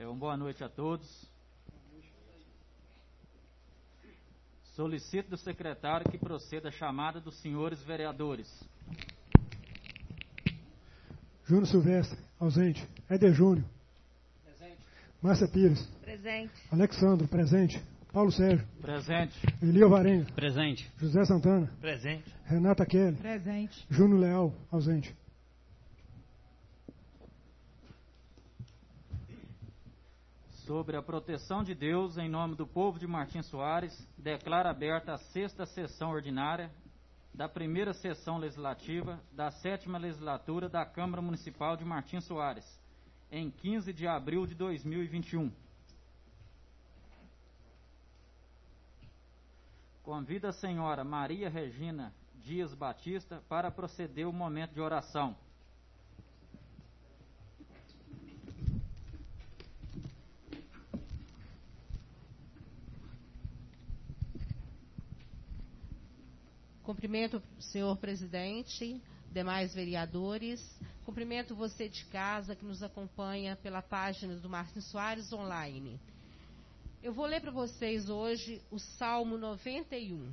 Uma boa noite a todos. Solicito do secretário que proceda a chamada dos senhores vereadores. Júnior Silvestre, ausente. Éder Júnior. Presente. Márcia Pires. Presente. Alexandro, presente. Paulo Sérgio. Presente. Eli Alvarenga. Presente. José Santana. Presente. Renata Kelly. Presente. Júnior Leal, ausente. Sobre a proteção de Deus, em nome do povo de Martins Soares, declaro aberta a 6ª sessão ordinária da 1ª sessão legislativa da 7ª legislatura da Câmara Municipal de Martins Soares, em 15 de abril de 2021. Convido a senhora Maria Regina Dias Batista para proceder o momento de oração. Cumprimento o senhor presidente, demais vereadores. Cumprimento você de casa que nos acompanha pela página do Martins Soares online. Eu vou ler para vocês hoje o Salmo 91.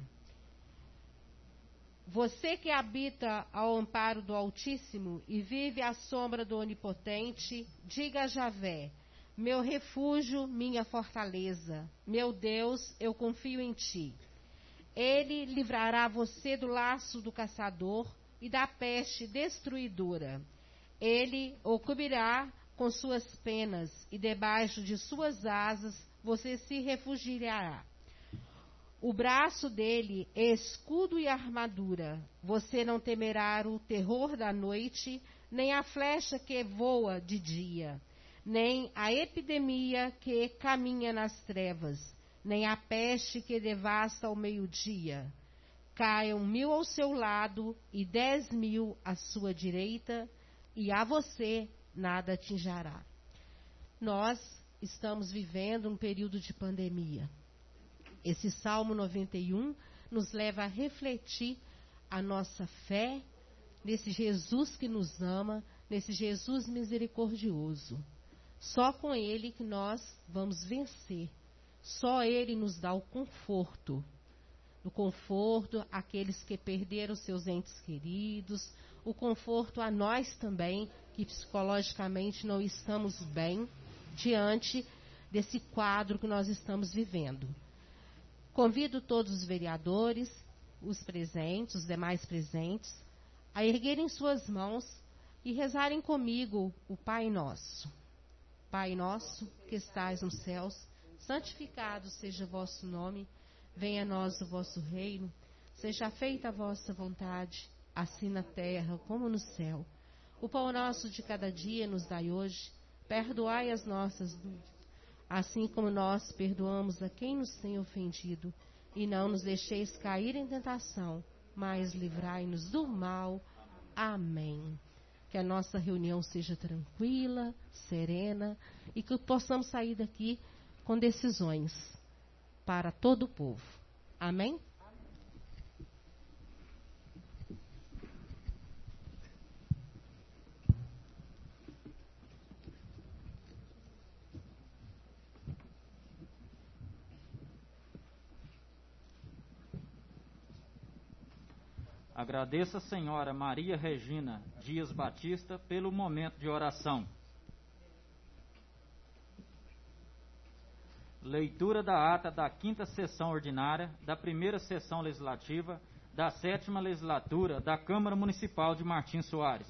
Você que habita ao amparo do Altíssimo e vive à sombra do Onipotente, diga a Javé: meu refúgio, minha fortaleza, meu Deus, eu confio em ti. Ele livrará você do laço do caçador e da peste destruidora. Ele o cobrirá com suas penas e debaixo de suas asas você se refugiará. O braço dele é escudo e armadura. Você não temerá o terror da noite, nem a flecha que voa de dia, nem a epidemia que caminha nas trevas, nem a peste que devasta ao meio-dia. Caiam 1000 ao seu lado e 10.000 à sua direita, e a você nada atingirá. Nós estamos vivendo um período de pandemia. Esse Salmo 91 nos leva a refletir a nossa fé nesse Jesus que nos ama, nesse Jesus misericordioso. Só com Ele que nós vamos vencer. Só Ele nos dá o conforto. O conforto àqueles que perderam seus entes queridos, o conforto a nós também, que psicologicamente não estamos bem diante desse quadro que nós estamos vivendo. Convido todos os vereadores, os presentes, os demais presentes, a erguerem suas mãos e rezarem comigo o Pai Nosso. Pai nosso, que estais nos céus, santificado seja o vosso nome, venha a nós o vosso reino, seja feita a vossa vontade, assim na terra como no céu. O pão nosso de cada dia nos dai hoje, perdoai as nossas dúvidas, assim como nós perdoamos a quem nos tem ofendido, e não nos deixeis cair em tentação, mas livrai-nos do mal. Amém. Que a nossa reunião seja tranquila, serena, e que possamos sair daqui com decisões para todo o povo. Amém? Agradeço a senhora Maria Regina Dias Batista pelo momento de oração. Leitura da ata da 5ª sessão ordinária da 1ª sessão legislativa da 7ª legislatura da Câmara Municipal de Martins Soares.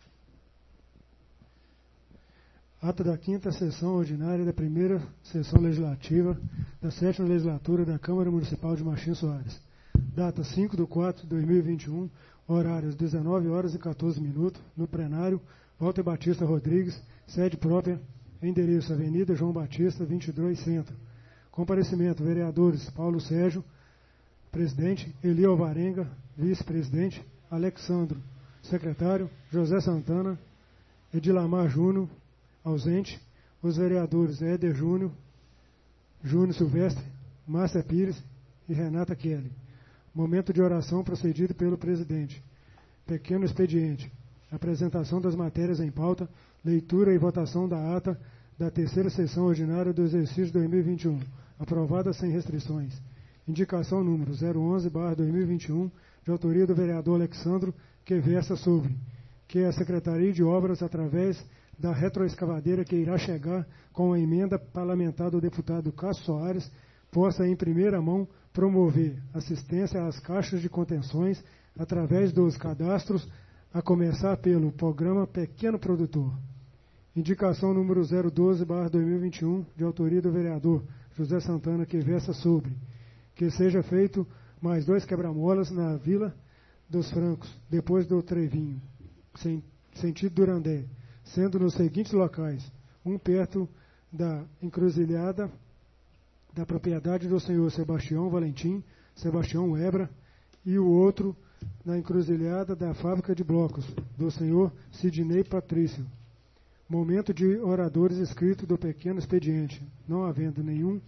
Ata da 5ª sessão ordinária da 1ª sessão legislativa da 7ª legislatura da Câmara Municipal de Martins Soares. Data 5/4/2021, horários 19h14, no plenário, Walter Batista Rodrigues, sede própria, endereço Avenida João Batista, 22, Centro. Comparecimento, vereadores Paulo Sérgio, presidente, Eli Alvarenga, vice-presidente, Alexandro, secretário, José Santana, Edilamar Júnior, ausente, os vereadores Éder Júnior, Júnior Silvestre, Márcia Pires e Renata Kelly. Momento de oração procedido pelo presidente. Pequeno expediente. Apresentação das matérias em pauta, leitura e votação da ata da terceira sessão ordinária do exercício 2021, aprovada sem restrições. Indicação número 011/2021, de autoria do vereador Alexandro, que versa sobre que a Secretaria de Obras, através da retroescavadeira que irá chegar com a emenda parlamentar do deputado Cássio Soares, possa em primeira mão promover assistência às caixas de contenções através dos cadastros, a começar pelo programa Pequeno Produtor. Indicação número 012/2021, de autoria do vereador José Santana, que versa sobre que seja feito mais 2 quebra-molas na Vila dos Francos, depois do Trevinho, sentido Durandé, sendo nos seguintes locais: um perto da encruzilhada da propriedade do senhor Sebastião Valentim, Sebastião Ebra, e o outro na encruzilhada da fábrica de blocos, do senhor Sidney Patrício. Momento de oradores inscritos do pequeno expediente, não havendo nenhum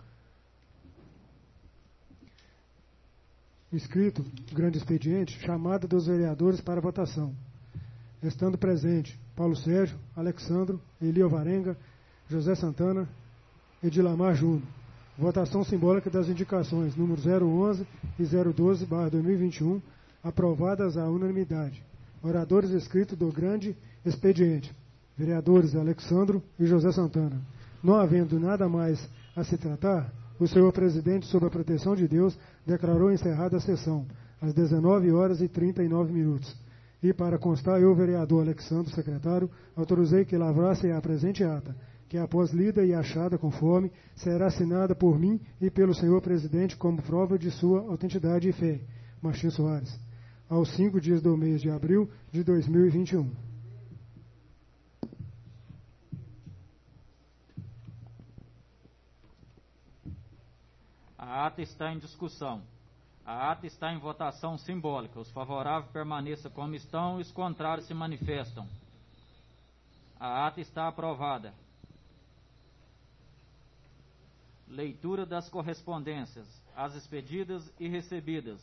inscrito, grande expediente, chamada dos vereadores para votação. Estando presente Paulo Sérgio, Alexandro, Eli Alvarenga, José Santana, Edilamar Júnior. Votação simbólica das indicações número 011 e 012/2021, aprovadas à unanimidade. Oradores inscritos do grande expediente, vereadores Alexandro e José Santana. Não havendo nada mais a se tratar, o senhor presidente, sob a proteção de Deus, declarou encerrada a sessão, às 19h39. E, para constar, eu, vereador Alexandre, secretário, autorizei que lavrasse a presente ata, que, após lida e achada conforme, será assinada por mim e pelo senhor presidente como prova de sua autenticidade e fé. Martim Soares. Aos 5 dias do mês de abril de 2021. A ata está em discussão. A ata está em votação simbólica. Os favoráveis permaneçam como estão e os contrários se manifestam. A ata está aprovada. Leitura das correspondências, as expedidas e recebidas.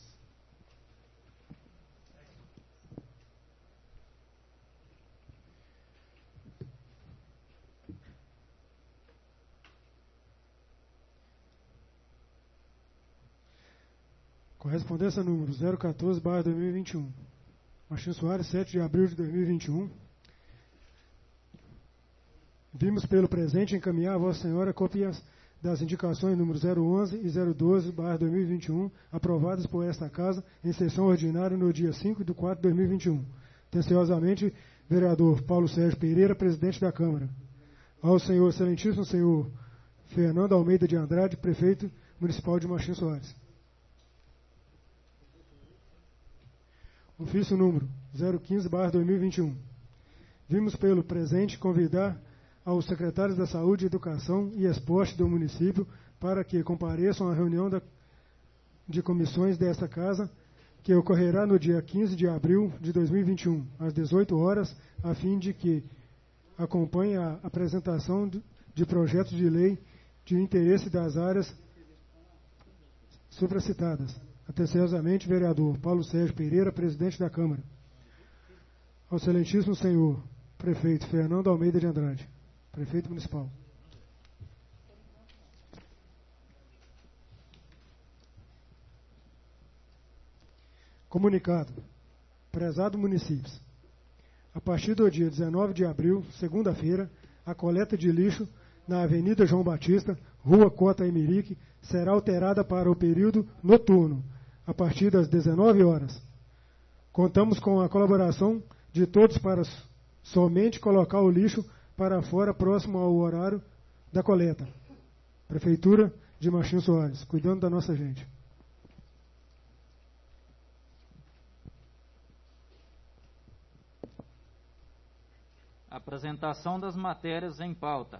Correspondência número 014/2021. Martim Soares, 7 de abril de 2021. Vimos pelo presente encaminhar a Vossa Senhora cópias das indicações número 011 e 012/2021, aprovadas por esta Casa em sessão ordinária no dia 5/4/2021. Atenciosamente, vereador Paulo Sérgio Pereira, presidente da Câmara. Ao senhor excelentíssimo senhor Fernando Almeida de Andrade, prefeito municipal de Martim Soares. Ofício número 015/2021. Vimos pelo presente convidar aos secretários da Saúde, Educação e Esporte do município para que compareçam à reunião de comissões desta Casa, que ocorrerá no dia 15 de abril de 2021, às 18 horas, a fim de que acompanhe a apresentação de projetos de lei de interesse das áreas supracitadas. Atenciosamente, vereador Paulo Sérgio Pereira, presidente da Câmara. Ao excelentíssimo senhor prefeito Fernando Almeida de Andrade, prefeito municipal. Comunicado. Prezado municípios, a partir do dia 19 de abril, segunda-feira, a coleta de lixo na Avenida João Batista, Rua Cota Emerique, será alterada para o período noturno, a partir das 19 horas. Contamos com a colaboração de todos para somente colocar o lixo para fora próximo ao horário da coleta. Prefeitura de Martim Soares, cuidando da nossa gente. Apresentação das matérias em pauta.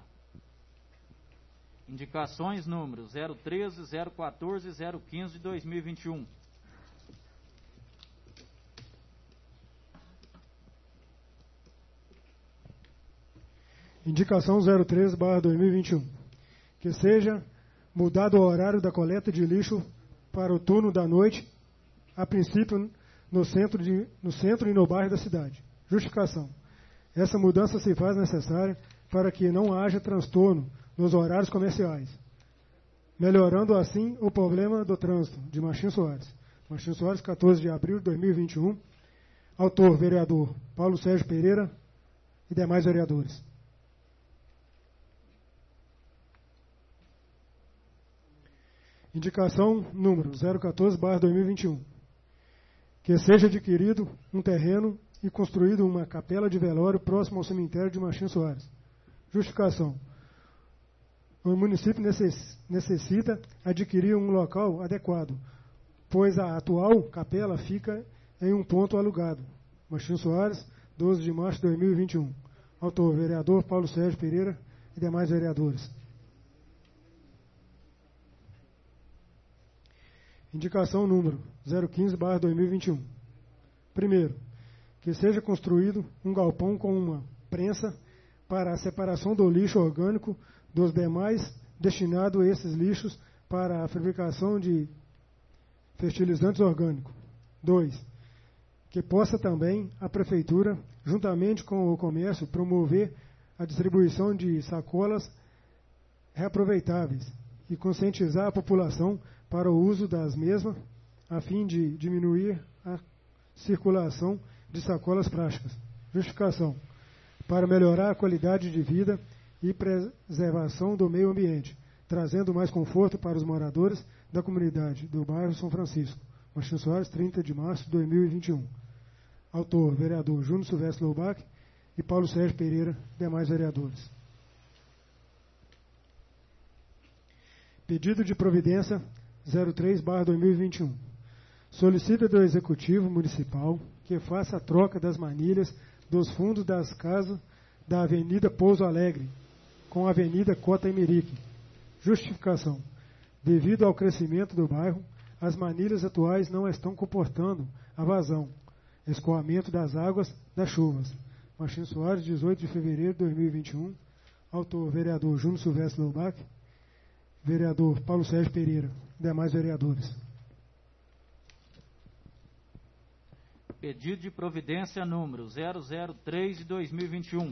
Indicações números 013, 014 e 015 de 2021. Indicação 013/2021. Que seja mudado o horário da coleta de lixo para o turno da noite, a princípio no centro e no bairro da cidade. Justificação. Essa mudança se faz necessária para que não haja transtorno nos horários comerciais, melhorando assim o problema do trânsito, de Martim Soares. Martim Soares, 14 de abril de 2021. Autor, vereador Paulo Sérgio Pereira e demais vereadores. Indicação número 014/2021. Que seja adquirido um terreno e construído uma capela de velório próximo ao cemitério de Martim Soares. Justificação. O município necessita adquirir um local adequado, pois a atual capela fica em um ponto alugado. Martim Soares, 12 de março de 2021. Autor, vereador Paulo Sérgio Pereira e demais vereadores. Indicação número 015/2021. Primeiro, que seja construído um galpão com uma prensa para a separação do lixo orgânico dos demais, destinado a esses lixos para a fabricação de fertilizantes orgânicos. 2. Que possa também a Prefeitura, juntamente com o comércio, promover a distribuição de sacolas reaproveitáveis e conscientizar a população para o uso das mesmas, a fim de diminuir a circulação de sacolas plásticas. Justificação. Para melhorar a qualidade de vida e preservação do meio ambiente, trazendo mais conforto para os moradores da comunidade do bairro São Francisco. Martim Soares, 30 de março de 2021. Autor, vereador Júnior Silvestre Loubach e Paulo Sérgio Pereira, demais vereadores. Pedido de providência 03/2021. Solicita do Executivo Municipal que faça a troca das manilhas dos fundos das casas da Avenida Pouso Alegre com a Avenida Cota Emerique. Justificação. Devido ao crescimento do bairro, as manilhas atuais não estão comportando a vazão, escoamento das águas das chuvas. Martim Soares, 18 de fevereiro de 2021. Autor, vereador Júnior Silvestre Loubach. Vereador Paulo Sérgio Pereira. Demais vereadores. Pedido de providência número 003 de 2021.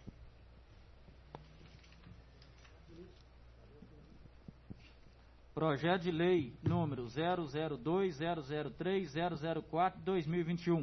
Projeto de lei número 002, 003, 004 de 2021.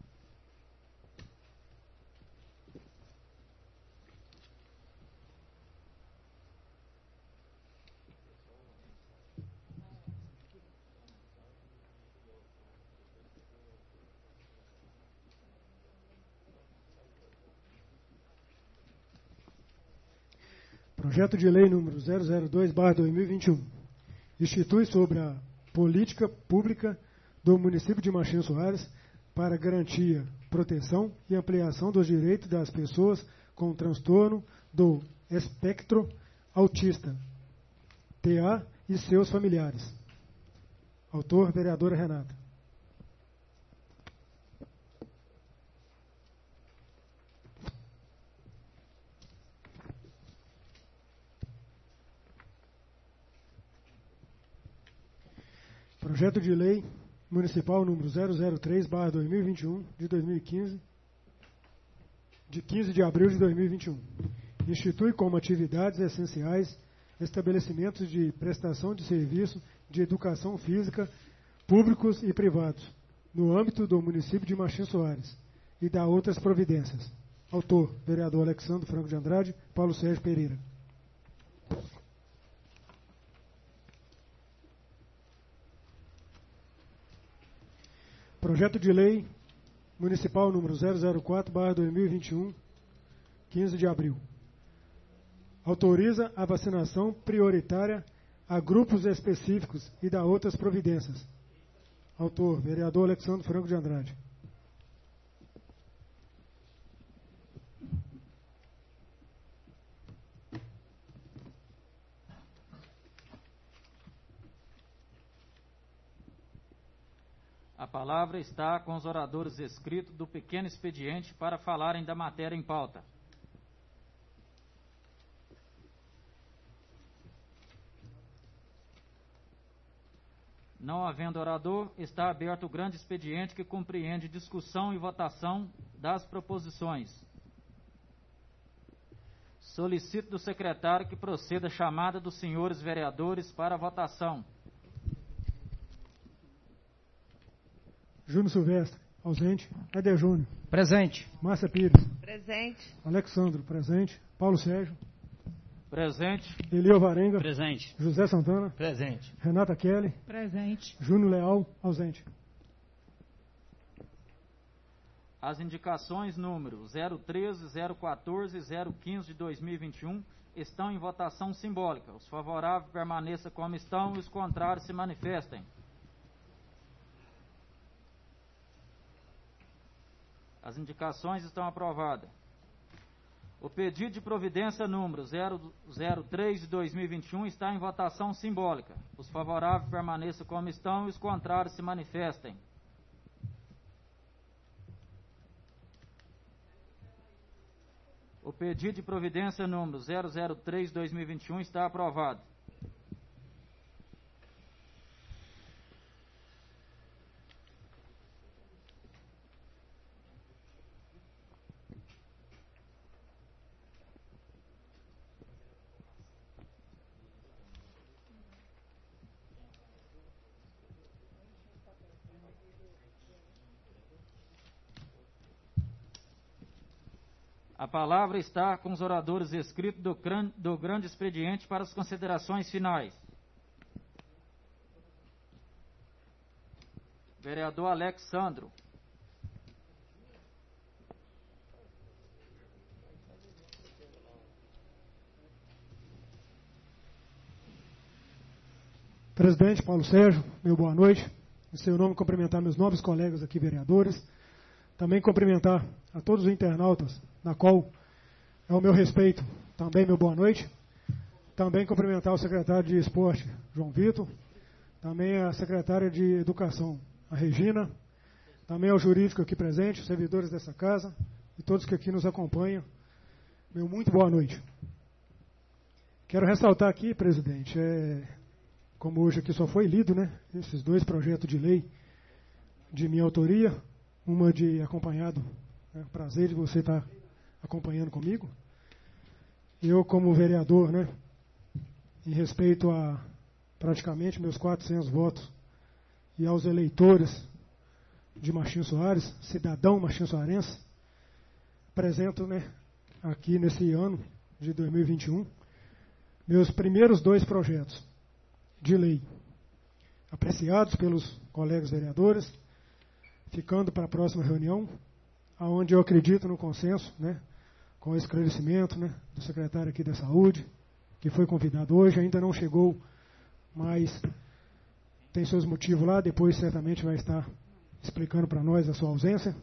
Projeto de lei número 002/2021. Institui sobre a política pública do município de Martim Soares para garantia, proteção e ampliação dos direitos das pessoas com transtorno do espectro autista, TA, e seus familiares. Autor, vereadora Renata. Projeto de lei municipal número 003/2021, de 2015, de 15 de abril de 2021. Institui como atividades essenciais estabelecimentos de prestação de serviço de educação física públicos e privados, no âmbito do município de Martim Soares, e dá outras providências. Autor, vereador Alexandre Franco de Andrade, Paulo Sérgio Pereira. Projeto de lei municipal número 004/2021, 15 de abril. Autoriza a vacinação prioritária a grupos específicos e dá outras providências. Autor, vereador Alexandre Franco de Andrade. A palavra está com os oradores inscritos do pequeno expediente para falarem da matéria em pauta. Não havendo orador, está aberto o grande expediente que compreende discussão e votação das proposições. Solicito do secretário que proceda a chamada dos senhores vereadores para a votação. Júnior Silvestre, ausente. Éder Júnior. Presente. Márcia Pires. Presente. Alexandro, presente. Paulo Sérgio. Presente. Elio Varenga. Presente. José Santana. Presente. Renata Kelly. Presente. Júnior Leal, ausente. As indicações número 013, 014 e 015 de 2021 estão em votação simbólica. Os favoráveis permaneçam como estão e os contrários se manifestem. As indicações estão aprovadas. O pedido de providência número 003 de 2021 está em votação simbólica. Os favoráveis permaneçam como estão e os contrários se manifestem. O pedido de providência número 003 de 2021 está aprovado. A palavra está com os oradores escritos do grande expediente para as considerações finais. Vereador Alexandro. Presidente Paulo Sérgio, meu boa noite. Em seu nome, cumprimentar meus nobres colegas aqui, vereadores. Também cumprimentar a todos os internautas, na qual é o meu respeito. Também meu boa noite. Também cumprimentar o secretário de Esporte, João Vitor. Também a secretária de Educação, a Regina. Também ao jurídico aqui presente, os servidores dessa casa e todos que aqui nos acompanham. Meu muito boa noite. Quero ressaltar aqui, presidente, como hoje aqui só foi lido, né, esses dois projetos de lei de minha autoria, uma de acompanhado, prazer de você estar acompanhando comigo. Eu, como vereador, né, em respeito a praticamente meus 400 votos e aos eleitores de Martinho Soares, cidadão Martinho Soarense, apresento, né, aqui nesse ano de 2021, meus primeiros dois projetos de lei, apreciados pelos colegas vereadores, ficando para a próxima reunião, onde eu acredito no consenso, né, com o esclarecimento, né, do secretário aqui da Saúde, que foi convidado hoje, ainda não chegou, mas tem seus motivos lá, depois certamente vai estar explicando para nós a sua ausência.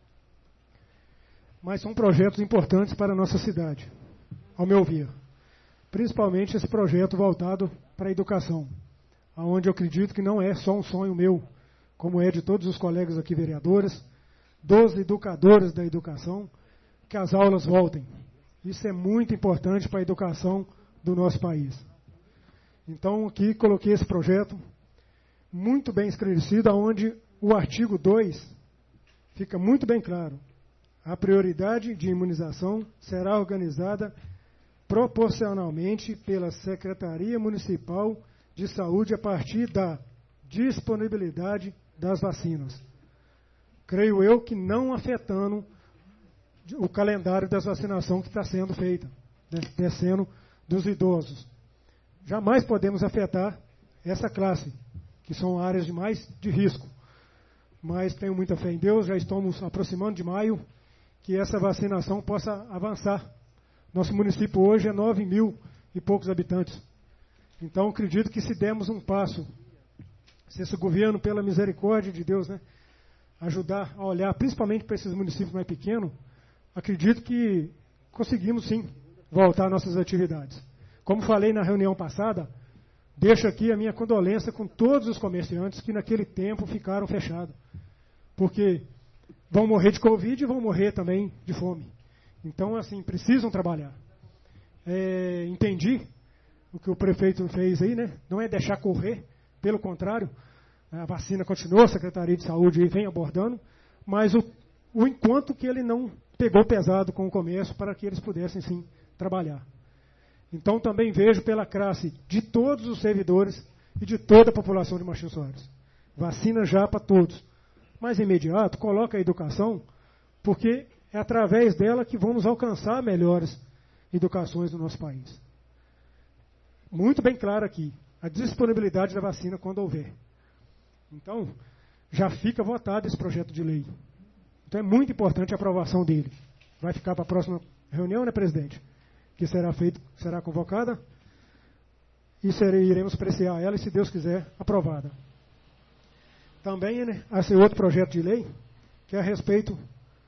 Mas são projetos importantes para a nossa cidade, ao meu ver. Principalmente esse projeto voltado para a educação, onde eu acredito que não é só um sonho meu, como é de todos os colegas aqui vereadores, dos educadores da educação, que as aulas voltem. Isso é muito importante para a educação do nosso país. Então, aqui coloquei esse projeto muito bem esclarecido, onde o artigo 2 fica muito bem claro. A prioridade de imunização será organizada proporcionalmente pela Secretaria Municipal de Saúde a partir da disponibilidade das vacinas. Creio eu que não afetando o calendário das vacinações que está sendo feita, descendo dos idosos. Jamais podemos afetar essa classe, que são áreas de risco. Mas tenho muita fé em Deus, já estamos aproximando de maio, que essa vacinação possa avançar. Nosso município hoje é 9 mil e poucos habitantes. Então, acredito que se dermos um passo, se esse governo, pela misericórdia de Deus, né, ajudar a olhar principalmente para esses municípios mais pequenos, acredito que conseguimos sim voltar às nossas atividades. Como falei na reunião passada, deixo aqui a minha condolência com todos os comerciantes que naquele tempo ficaram fechados. Porque vão morrer de Covid e vão morrer também de fome. Então, assim, precisam trabalhar. Entendi o que o prefeito fez aí, né? Não é deixar correr, pelo contrário, a vacina continua, a Secretaria de Saúde aí vem abordando, mas o enquanto que ele não pegou pesado com o comércio para que eles pudessem, sim, trabalhar. Então também vejo pela classe de todos os servidores e de toda a população de Martins Soares. Vacina já para todos. Mas imediato, coloca a educação, porque é através dela que vamos alcançar melhores educações no nosso país. Muito bem claro aqui, a disponibilidade da vacina quando houver. Então, já fica votado esse projeto de lei. Então é muito importante a aprovação dele. Vai ficar para a próxima reunião, né, presidente? Que será convocada. E iremos apreciar ela e, se Deus quiser, aprovada. Também, né, esse outro projeto de lei, que é a respeito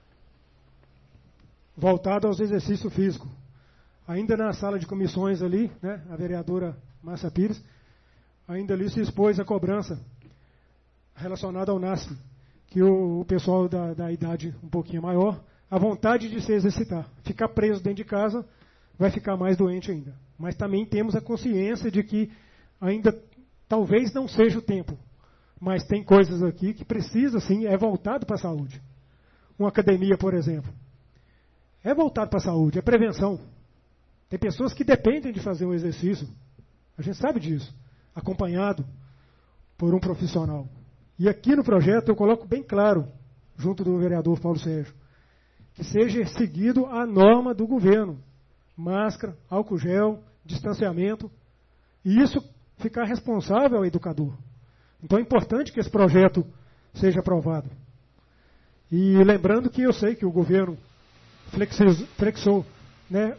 voltado aos exercícios físicos. Ainda na sala de comissões ali, né, a vereadora Márcia Pires, ainda ali se expôs a cobrança relacionada ao NASF, que o pessoal da idade um pouquinho maior, a vontade de se exercitar. Ficar preso dentro de casa vai ficar mais doente ainda. Mas também temos a consciência de que ainda talvez não seja o tempo. Mas tem coisas aqui que precisa, sim, é voltado para a saúde. Uma academia, por exemplo. É voltado para a saúde, é prevenção. Tem pessoas que dependem de fazer um exercício. A gente sabe disso. Acompanhado por um profissional. E aqui no projeto eu coloco bem claro, junto do vereador Paulo Sérgio, que seja seguido a norma do governo. Máscara, álcool gel, distanciamento. E isso ficar responsável ao educador. Então é importante que esse projeto seja aprovado. E lembrando que eu sei que o governo flexou, né,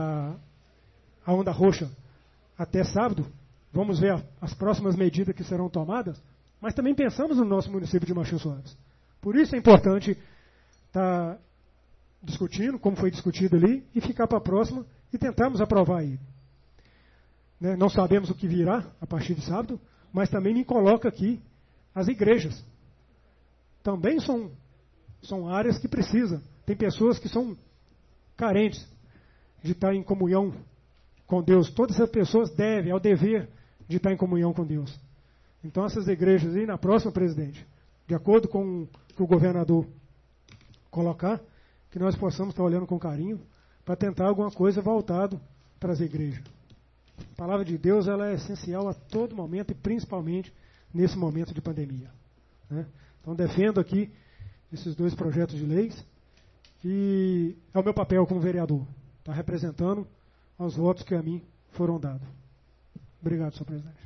a onda roxa até sábado. Vamos ver as próximas medidas que serão tomadas. Mas também pensamos no nosso município de Martins Soares. Por isso é importante estar discutindo, como foi discutido ali, e ficar para a próxima e tentarmos aprovar ele. Né? Não sabemos o que virá a partir de sábado, mas também me coloca aqui as igrejas. Também são áreas que precisam. Tem pessoas que são carentes de estar em comunhão com Deus. Todas essas pessoas devem, é o dever de estar em comunhão com Deus. Então essas igrejas aí, na próxima, presidente, de acordo com o que o governador colocar, que nós possamos estar olhando com carinho para tentar alguma coisa voltado para as igrejas. A palavra de Deus, ela é essencial a todo momento e principalmente nesse momento de pandemia. Né? Então defendo aqui esses dois projetos de leis e é o meu papel como vereador, estar representando os votos que a mim foram dados. Obrigado, senhor presidente.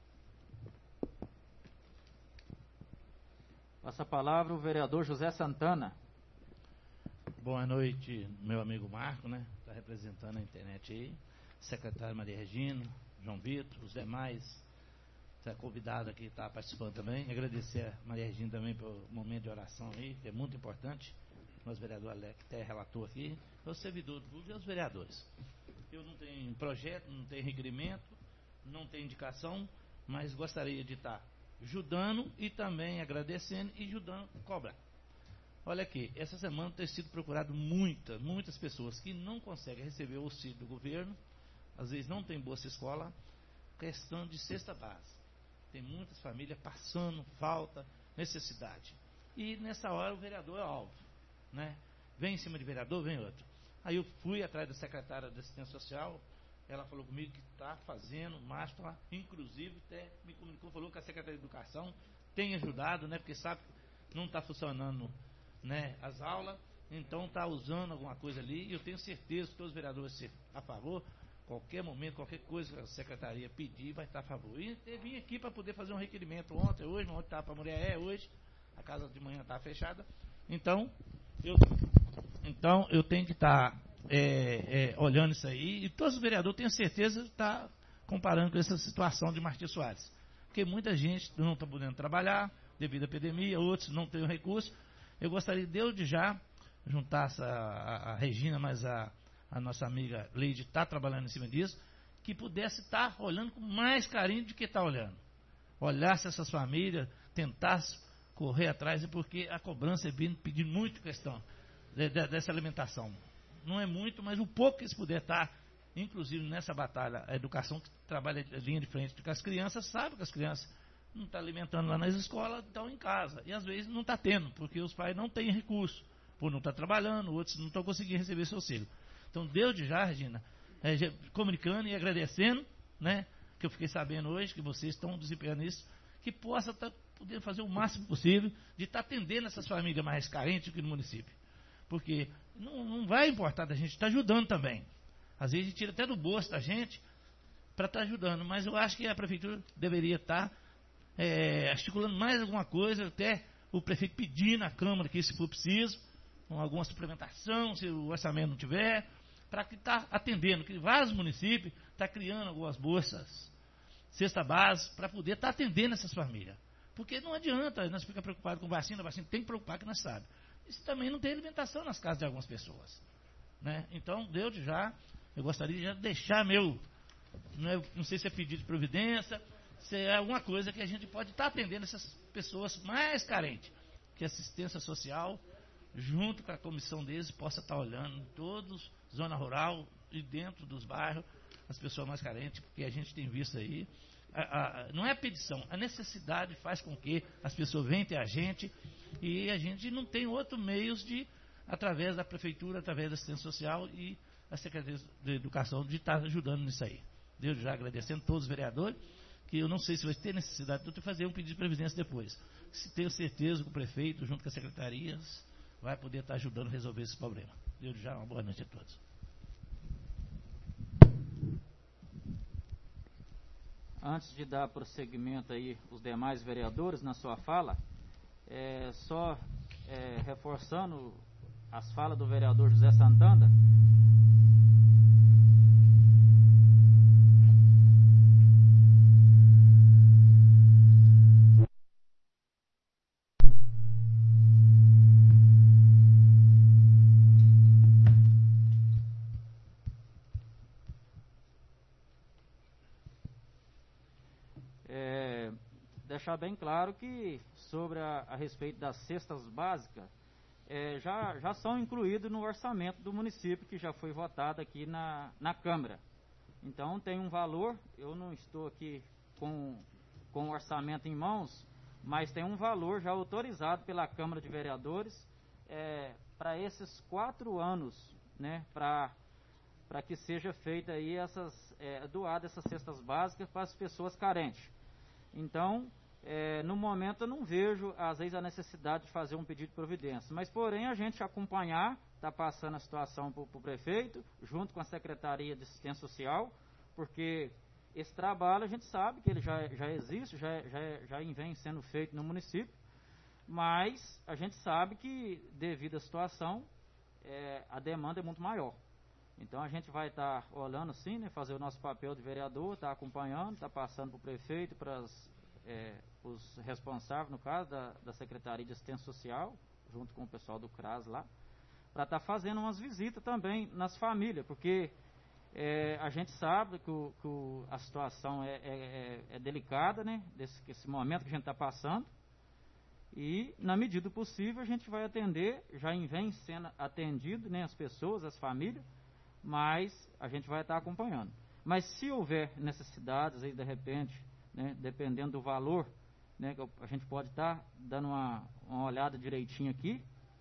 Passa a palavra o vereador José Santana. Boa noite, meu amigo Marco, né? Está representando a internet aí. Secretário Maria Regina, João Vitor, os demais. Está convidado aqui, está participando também. Agradecer a Maria Regina também pelo momento de oração aí, que é muito importante. Nosso vereador Alec, até relator aqui. É o servidor do público e os vereadores. Eu não tenho projeto, não tenho requerimento, não tenho indicação, mas gostaria de estar ajudando e também agradecendo e ajudando a cobrar. Olha aqui, essa semana tem sido procurado muitas pessoas que não conseguem receber o auxílio do governo, às vezes não tem bolsa escola, questão de cesta básica. Tem muitas famílias passando falta, necessidade. E nessa hora o vereador é alvo, né? Vem em cima de vereador, vem outro. Aí eu fui atrás da secretária de Assistência Social, ela falou comigo que está fazendo, mas inclusive até me comunicou, falou que a Secretaria de Educação tem ajudado, né? Porque sabe que não está funcionando, né, as aulas, então está usando alguma coisa ali, e eu tenho certeza que todos os vereadores ser a favor, qualquer momento, qualquer coisa que a secretaria pedir, vai estar a favor. E eu vim aqui para poder fazer um requerimento ontem estava para Mulher, hoje, a casa de manhã está fechada, então eu tenho que estar olhando isso aí, e todos os vereadores tenho certeza de estar comparando com essa situação de Martins Soares, porque muita gente não está podendo trabalhar devido à epidemia, outros não têm recurso. Eu gostaria de já juntar a Regina, mas a nossa amiga Leide está trabalhando em cima disso, que pudesse estar olhando com mais carinho do que está olhando. Olhasse essas famílias, tentasse correr atrás, porque a cobrança é pedindo muito questão dessa alimentação. Não é muito, mas o pouco que eles puder estar, inclusive nessa batalha, a educação que trabalha linha de frente com as crianças, sabe que as crianças não estão alimentando lá nas escolas, estão em casa. E às vezes não está tendo, porque os pais não têm recurso, por não estar trabalhando, outros não estão conseguindo receber seu auxílio. Então, desde já, Regina, comunicando e agradecendo, né, que eu fiquei sabendo hoje que vocês estão desempenhando isso, que possa estar podendo fazer o máximo possível de estar atendendo essas famílias mais carentes aqui no município. Porque não vai importar da gente estar ajudando também. Às vezes a gente tira até do bolso da gente para estar ajudando, mas eu acho que a prefeitura deveria estar articulando mais alguma coisa, até o prefeito pedindo à Câmara que, se for preciso, com alguma suplementação, se o orçamento não tiver, para que está atendendo, que vários municípios estão criando algumas bolsas, cesta base, para poder estar atendendo essas famílias. Porque não adianta nós ficar preocupados com vacina tem que preocupar, que nós sabemos. Isso também não tem alimentação nas casas de algumas pessoas. Né? Então, eu gostaria de já deixar não sei se é pedido de providência, se é alguma coisa que a gente pode estar atendendo essas pessoas mais carentes, que a assistência social, junto com a comissão deles, possa estar olhando em todos, zona rural e dentro dos bairros, as pessoas mais carentes, porque a gente tem visto aí, não é a petição, a necessidade faz com que as pessoas venham até a gente, e a gente não tem outro meios de, através da prefeitura, através da assistência social e a Secretaria de Educação, de estar ajudando nisso aí. Deus já agradecendo a todos os vereadores, que eu não sei se vai ter necessidade de eu fazer um pedido de previdência depois. Se tenho certeza que o prefeito, junto com as secretarias, vai poder estar ajudando a resolver esse problema. Deus já, uma boa noite a todos. Antes de dar prosseguimento aí os demais vereadores na sua fala, reforçando as falas do vereador José Santana, deixar bem claro que sobre a respeito das cestas básicas, já são incluídos no orçamento do município, que já foi votado aqui na Câmara. Então tem um valor, eu não estou aqui com o orçamento em mãos, mas tem um valor já autorizado pela Câmara de Vereadores para esses 4 anos, né, para que seja feita aí doada essas cestas básicas para as pessoas carentes. Então, no momento eu não vejo, às vezes, a necessidade de fazer um pedido de providência, mas porém a gente acompanhar, está passando a situação para o prefeito, junto com a Secretaria de Assistência Social, porque esse trabalho a gente sabe que ele já existe, já vem sendo feito no município, mas a gente sabe que, devido à situação, a demanda é muito maior. Então a gente vai estar olhando sim, né, fazer o nosso papel de vereador, estar acompanhando, estar passando para o prefeito, para os responsáveis, no caso, da Secretaria de Assistência Social, junto com o pessoal do CRAS lá, para estar fazendo umas visitas também nas famílias, porque a gente sabe que a situação é delicada, né, esse momento que a gente está passando, e na medida do possível a gente vai atender, já vem sendo atendido, né, as pessoas, as famílias, mas a gente vai estar acompanhando. Mas se houver necessidades aí, de repente, né, dependendo do valor, né, a gente pode estar dando uma olhada direitinho aqui.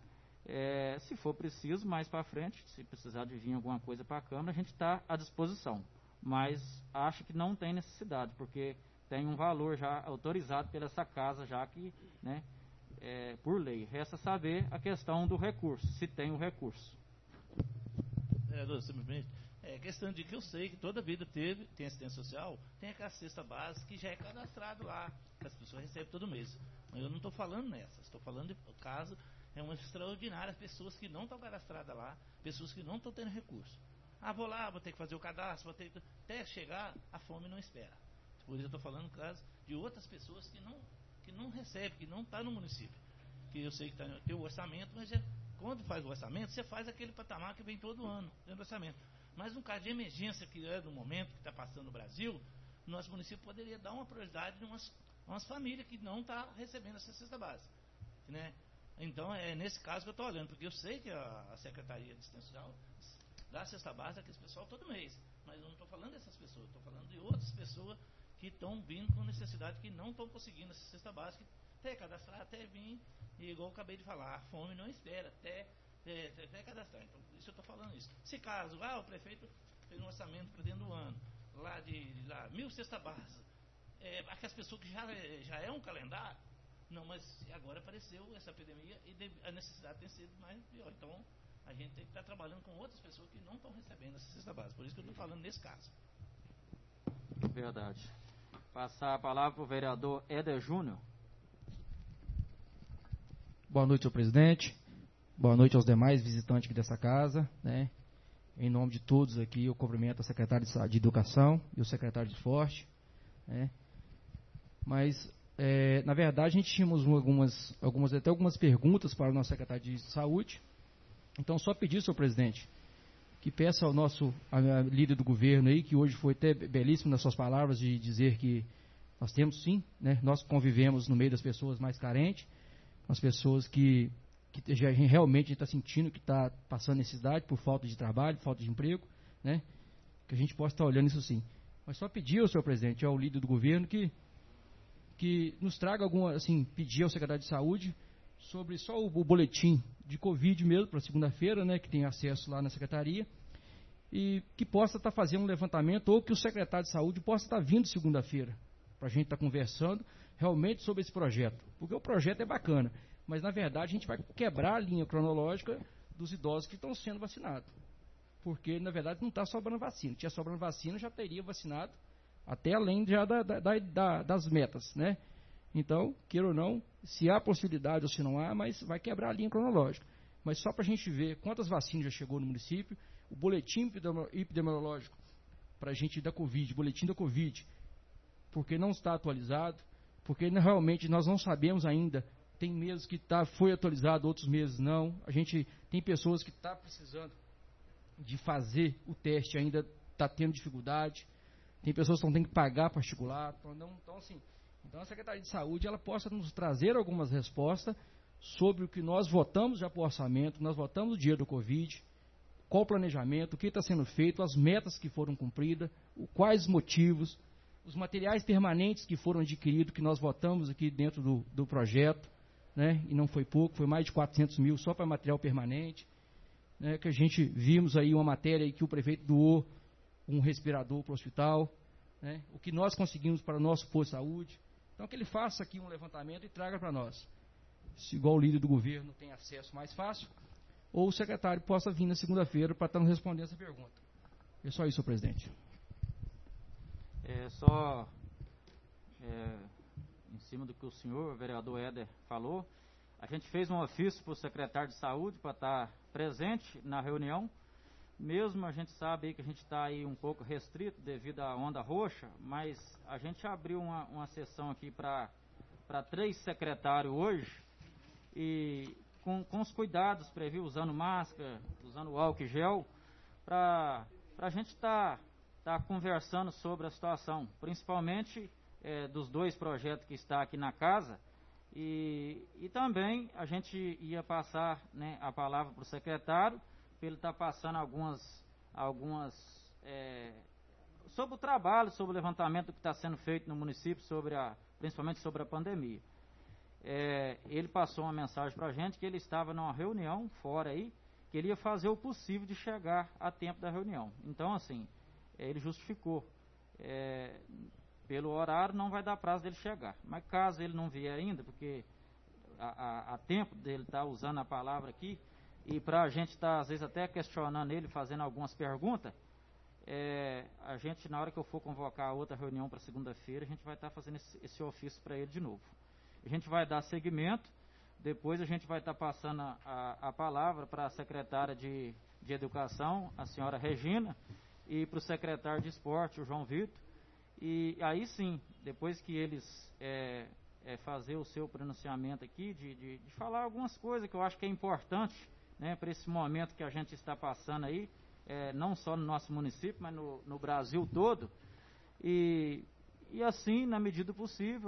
Se for preciso, mais para frente, se precisar de vir alguma coisa para a Câmara, a gente está à disposição. Mas acho que não tem necessidade, porque tem um valor já autorizado pela essa casa, já que, né, por lei. Resta saber a questão do recurso, se tem o recurso. Simplesmente, questão de que eu sei que toda vida tem assistência social, tem aquela cesta básica que já é cadastrado lá, que as pessoas recebem todo mês. Mas eu não estou falando nessa, estou falando de caso, uma extraordinária, pessoas que não estão cadastradas lá, pessoas que não estão tendo recurso. Vou lá, vou ter que fazer o cadastro, até chegar, a fome não espera. Por isso eu estou falando caso de outras pessoas que não recebem, que não estão no município. Que eu sei que tem o orçamento, mas quando faz o orçamento, você faz aquele patamar que vem todo ano dentro do orçamento. Mas no caso de emergência, que é do momento que está passando no Brasil, nosso município poderia dar uma prioridade de umas famílias que não estão recebendo essa cesta básica. Né? Então, é nesse caso que eu estou olhando, porque eu sei que a Secretaria de Assistência Social dá a cesta básica a esse pessoal todo mês. Mas eu não estou falando dessas pessoas, estou falando de outras pessoas que estão vindo com necessidade, que não estão conseguindo essa cesta básica, até cadastrar, até vir, e igual eu acabei de falar, a fome não espera, até cadastrar. Então, isso eu estou falando isso. Se caso, o prefeito fez um orçamento para dentro do ano, lá 1.000 cestas básicas. Aquelas pessoas que já é um calendário. Não, mas agora apareceu essa epidemia e a necessidade tem sido mais pior. Então, a gente tem que estar trabalhando com outras pessoas que não estão recebendo essa cesta básica. Por isso que eu estou falando nesse caso. Verdade. Passar a palavra para o vereador Éder Júnior. Boa noite, senhor presidente. Boa noite aos demais visitantes aqui dessa casa, né? Em nome de todos aqui, eu cumprimento a secretária de Educação e o secretário de Esporte, né? Mas, na verdade, a gente tínhamos algumas perguntas para o nosso secretário de Saúde. Então, só pedir, senhor presidente, que peça ao a líder do governo aí, que hoje foi até belíssimo nas suas palavras, de dizer que nós temos sim, né? Nós convivemos no meio das pessoas mais carentes, as pessoas que já realmente está sentindo que está passando necessidade por falta de trabalho, falta de emprego, né? Que a gente possa estar olhando isso sim. Mas só pedir ao senhor presidente, ao líder do governo, que nos traga pedir ao secretário de Saúde sobre só o boletim de Covid mesmo, para segunda-feira, né? Que tem acesso lá na secretaria, e que possa estar fazendo um levantamento, ou que o secretário de Saúde possa estar vindo segunda-feira, para a gente estar conversando realmente sobre esse projeto, porque o projeto é bacana, mas na verdade a gente vai quebrar a linha cronológica dos idosos que estão sendo vacinados, porque na verdade não está sobrando vacina. Tinha sobrando vacina, já teria vacinado até além já das metas, né? Então, queira ou não, se há possibilidade ou se não há, mas vai quebrar a linha cronológica. Mas só para a gente ver quantas vacinas já chegou no município, o boletim epidemiológico para a gente da Covid, boletim da Covid, porque não está atualizado, porque realmente nós não sabemos ainda. Tem meses que foi atualizado, outros meses não. A gente tem pessoas que estão precisando de fazer o teste, ainda está tendo dificuldade. Tem pessoas que estão tendo que pagar particular. Então a Secretaria de Saúde ela possa nos trazer algumas respostas sobre o que nós votamos já para o orçamento, nós votamos no dia do Covid, qual o planejamento, o que está sendo feito, as metas que foram cumpridas, quais motivos, os materiais permanentes que foram adquiridos, que nós votamos aqui dentro do projeto, né? E não foi pouco, foi mais de 400 mil só para material permanente, né? Que a gente vimos aí uma matéria aí que o prefeito doou um respirador para o hospital, né? O que nós conseguimos para o nosso posto de saúde. Então que ele faça aqui um levantamento e traga para nós. Se igual o líder do governo tem acesso mais fácil, ou o secretário possa vir na segunda-feira para estar nos respondendo essa pergunta. É só isso, senhor presidente. Em cima do que o senhor, o vereador Éder, falou, a gente fez um ofício para o secretário de Saúde para estar presente na reunião. Mesmo a gente sabe aí que a gente está aí um pouco restrito devido à onda roxa, mas a gente abriu uma sessão aqui para 3 secretários hoje, e com os cuidados previstos, usando máscara, usando álcool e gel, para a gente estar conversando sobre a situação, principalmente dos 2 projetos que está aqui na casa, e também a gente ia passar, né, a palavra para o secretário, para ele estar passando algumas sobre o trabalho, sobre o levantamento que está sendo feito no município, principalmente sobre a pandemia. Ele passou uma mensagem para a gente que ele estava numa reunião fora aí, que ele ia fazer o possível de chegar a tempo da reunião. Então, assim, ele justificou. Pelo horário não vai dar prazo dele chegar. Mas caso ele não vier ainda, porque há tempo dele estar usando a palavra aqui, e para a gente estar, às vezes, até questionando ele, fazendo algumas perguntas, a gente, na hora que eu for convocar outra reunião para segunda-feira, a gente vai estar fazendo esse ofício para ele de novo. A gente vai dar seguimento, depois a gente vai estar passando a palavra para a secretária de Educação, a senhora Regina, e para o secretário de Esporte, o João Vitor, e aí sim, depois que eles fazer o seu pronunciamento aqui, de falar algumas coisas que eu acho que é importante, né, para esse momento que a gente está passando aí, não só no nosso município, mas no Brasil todo, e assim, na medida do possível,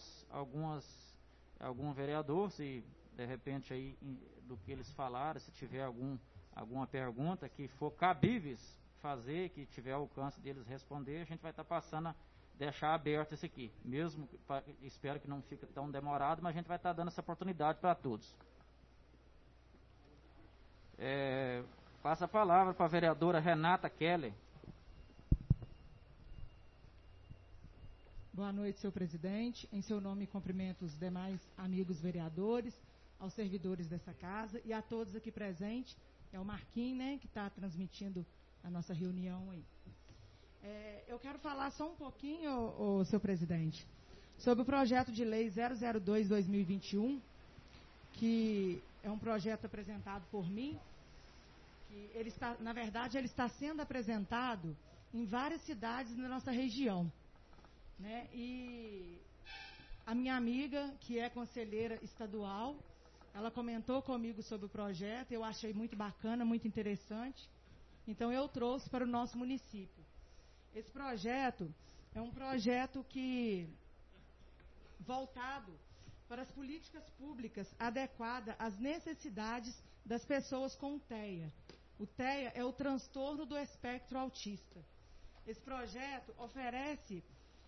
algum vereador, se de repente aí do que eles falaram, se tiver alguma pergunta que for cabíveis fazer, que tiver alcance deles responder, a gente vai estar passando a deixar aberto esse aqui, mesmo, espero que não fique tão demorado, mas a gente vai estar dando essa oportunidade para todos. Passa a palavra para a vereadora Renata Keller. Boa noite, senhor presidente. Em seu nome, cumprimento os demais amigos vereadores, aos servidores dessa casa e a todos aqui presentes. É o Marquinhos, né, que está transmitindo a nossa reunião aí. Eu quero falar só um pouquinho, senhor presidente, sobre o projeto de lei 002/2021, que é um projeto apresentado por mim, que ele está, na verdade, ele está sendo apresentado em várias cidades da nossa região, né? E a minha amiga, que é conselheira estadual, ela comentou comigo sobre o projeto, eu achei muito bacana, muito interessante, então eu trouxe para o nosso município. Esse projeto é um projeto que voltado para as políticas públicas adequadas às necessidades das pessoas com TEA. O TEA é o transtorno do espectro autista. Esse projeto oferece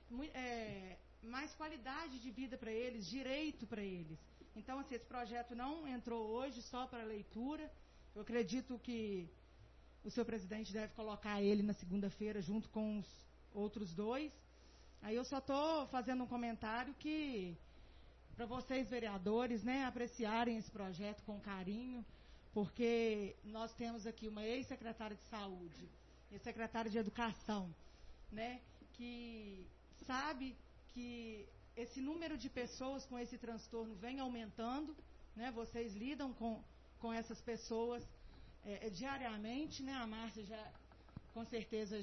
mais qualidade de vida para eles, direito para eles. Então, assim, esse projeto não entrou hoje só para leitura. Eu acredito que o senhor presidente deve colocar ele na segunda-feira junto com os outros dois. Aí eu só estou fazendo um comentário que, para vocês vereadores, né, apreciarem esse projeto com carinho, porque nós temos aqui uma ex-secretária de saúde e secretária de educação, né, que sabe que esse número de pessoas com esse transtorno vem aumentando, né, vocês lidam com essas pessoas diariamente, né, a Márcia já, com certeza,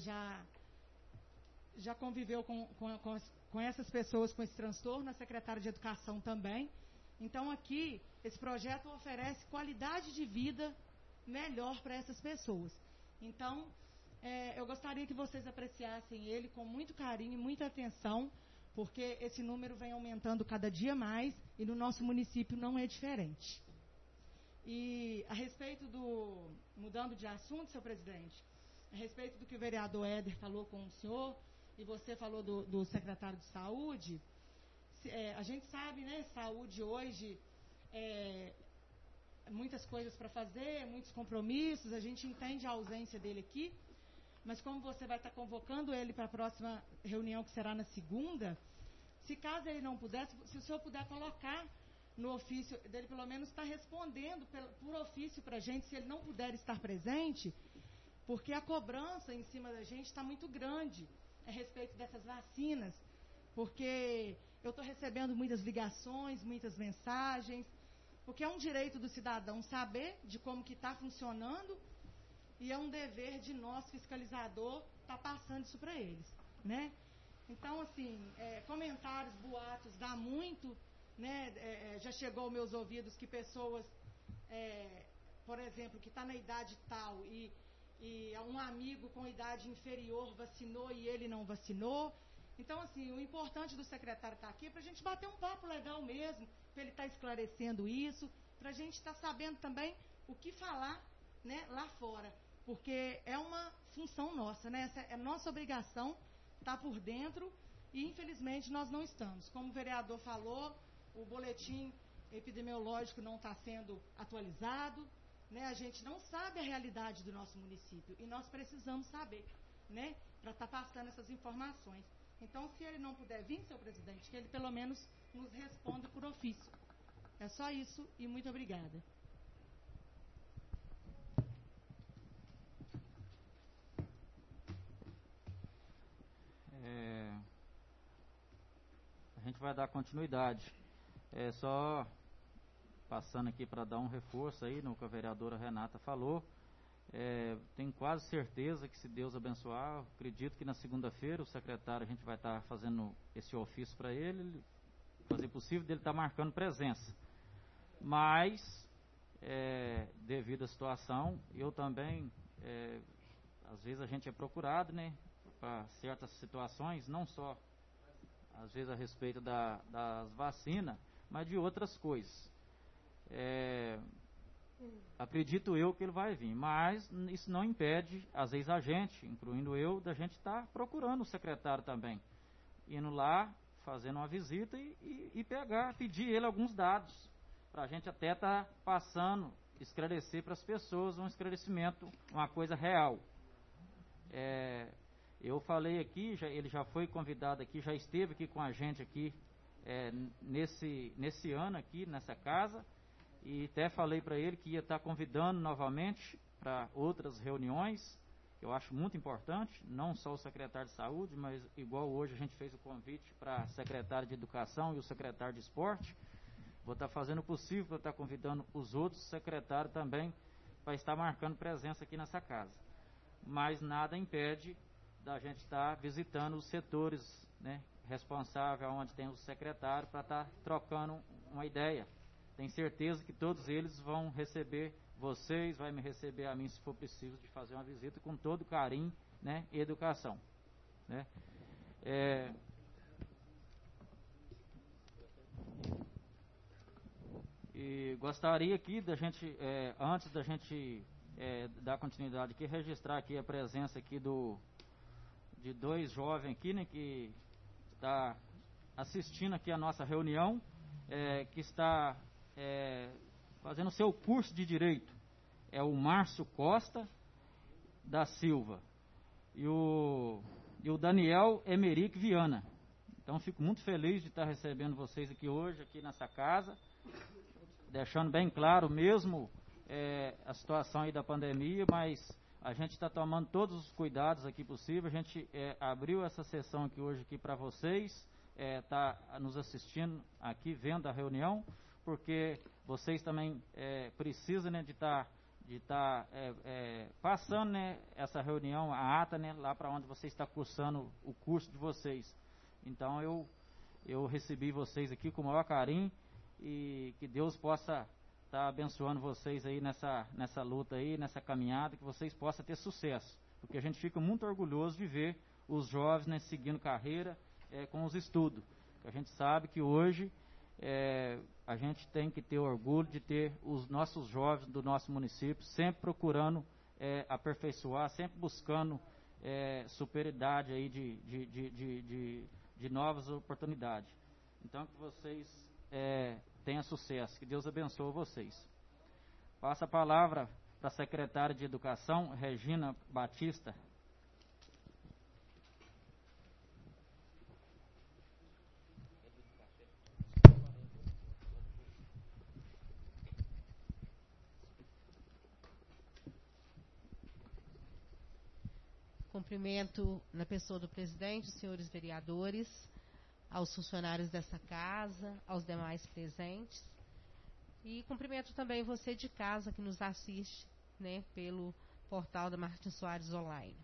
já conviveu com essas pessoas com esse transtorno, a secretária de educação também. Então, aqui, esse projeto oferece qualidade de vida melhor para essas pessoas. Então, eu gostaria que vocês apreciassem ele com muito carinho e muita atenção, porque esse número vem aumentando cada dia mais e no nosso município não é diferente. E a respeito mudando de assunto, senhor presidente, a respeito do que o vereador Éder falou com o senhor, e você falou do secretário de saúde, a gente sabe, né, saúde hoje, muitas coisas para fazer, muitos compromissos, a gente entende a ausência dele aqui, mas como você vai estar convocando ele para a próxima reunião, que será na segunda, se caso ele não puder, se o senhor puder colocar no ofício dele, pelo menos está respondendo por ofício para a gente, se ele não puder estar presente, porque a cobrança em cima da gente está muito grande a respeito dessas vacinas, porque eu estou recebendo muitas ligações, muitas mensagens, porque é um direito do cidadão saber de como que está funcionando e é um dever de nós, fiscalizador, estar passando isso para eles, né? Então, assim, comentários, boatos, dá muito, né? Já chegou aos meus ouvidos que pessoas, por exemplo, que está na idade tal e um amigo com idade inferior vacinou e ele não vacinou. Então, assim, o importante do secretário estar aqui é para a gente bater um papo legal mesmo, para ele estar esclarecendo isso, para a gente estar sabendo também o que falar, né, lá fora, porque é uma função nossa, né? Essa é nossa obrigação estar por dentro e, infelizmente, nós não estamos. Como o vereador falou, o boletim epidemiológico não está sendo atualizado, né? A gente não sabe a realidade do nosso município e nós precisamos saber, né, para estar passando essas informações. Então, se ele não puder vir, senhor presidente, que ele pelo menos nos responda por ofício. É só isso e muito obrigada. A gente vai dar continuidade. Só passando aqui para dar um reforço aí no que a vereadora Renata falou. Tenho quase certeza que, se Deus abençoar, acredito que na segunda-feira o secretário, a gente vai estar fazendo esse ofício para ele, fazer possível dele estar marcando presença. Mas, devido à situação, eu também, às vezes a gente é procurado, né, para certas situações, não só, às vezes, a respeito das vacinas, mas de outras coisas. Acredito eu que ele vai vir, mas isso não impede, às vezes, a gente, incluindo eu, da gente estar procurando o secretário também, indo lá, fazendo uma visita e pedir ele alguns dados, para a gente até estar passando, esclarecer para as pessoas um esclarecimento, uma coisa real. Eu falei aqui, ele já foi convidado aqui, já esteve aqui com a gente aqui nesse ano aqui, nessa casa, e até falei para ele que ia estar convidando novamente para outras reuniões, que eu acho muito importante, não só o secretário de saúde, mas igual hoje a gente fez o convite para a secretária de educação e o secretário de esporte. Vou estar fazendo o possível para estar convidando os outros secretários também para estar marcando presença aqui nessa casa. Mas nada impede da gente estar visitando os setores, né, responsáveis, onde tem o secretário, para estar trocando uma ideia. Tenho certeza que todos eles vão receber vocês, vai me receber a mim, se for preciso, de fazer uma visita com todo carinho, né, e educação. Né? E gostaria aqui da gente, antes da gente dar continuidade aqui, registrar aqui a presença aqui de dois jovens aqui, né, que está assistindo aqui a nossa reunião, que está fazendo o seu curso de Direito. É o Márcio Costa da Silva e o Daniel Emerick Viana. Então, fico muito feliz de estar recebendo vocês aqui hoje, aqui nessa casa, deixando bem claro mesmo a situação aí da pandemia, mas a gente está tomando todos os cuidados aqui possíveis. A gente abriu essa sessão aqui hoje aqui para vocês, está nos assistindo aqui, vendo a reunião, porque vocês também precisam, né, de estar passando, né, essa reunião, a ata, né, lá para onde você está cursando o curso de vocês. Então eu recebi vocês aqui com o maior carinho, e que Deus possa estar abençoando vocês aí nessa luta aí, nessa caminhada, que vocês possam ter sucesso, porque a gente fica muito orgulhoso de ver os jovens, né, seguindo carreira com os estudos. A gente sabe que hoje a gente tem que ter orgulho de ter os nossos jovens do nosso município sempre procurando aperfeiçoar, sempre buscando superioridade aí de novas oportunidades. Então, que vocês tenha sucesso, que Deus abençoe vocês. Passa a palavra para a secretária de Educação, Regina Batista. Cumprimento na pessoa do presidente, senhores vereadores, aos funcionários dessa casa, aos demais presentes. E cumprimento também você de casa que nos assiste, né, pelo portal da Martins Soares Online.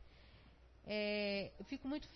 Eu fico muito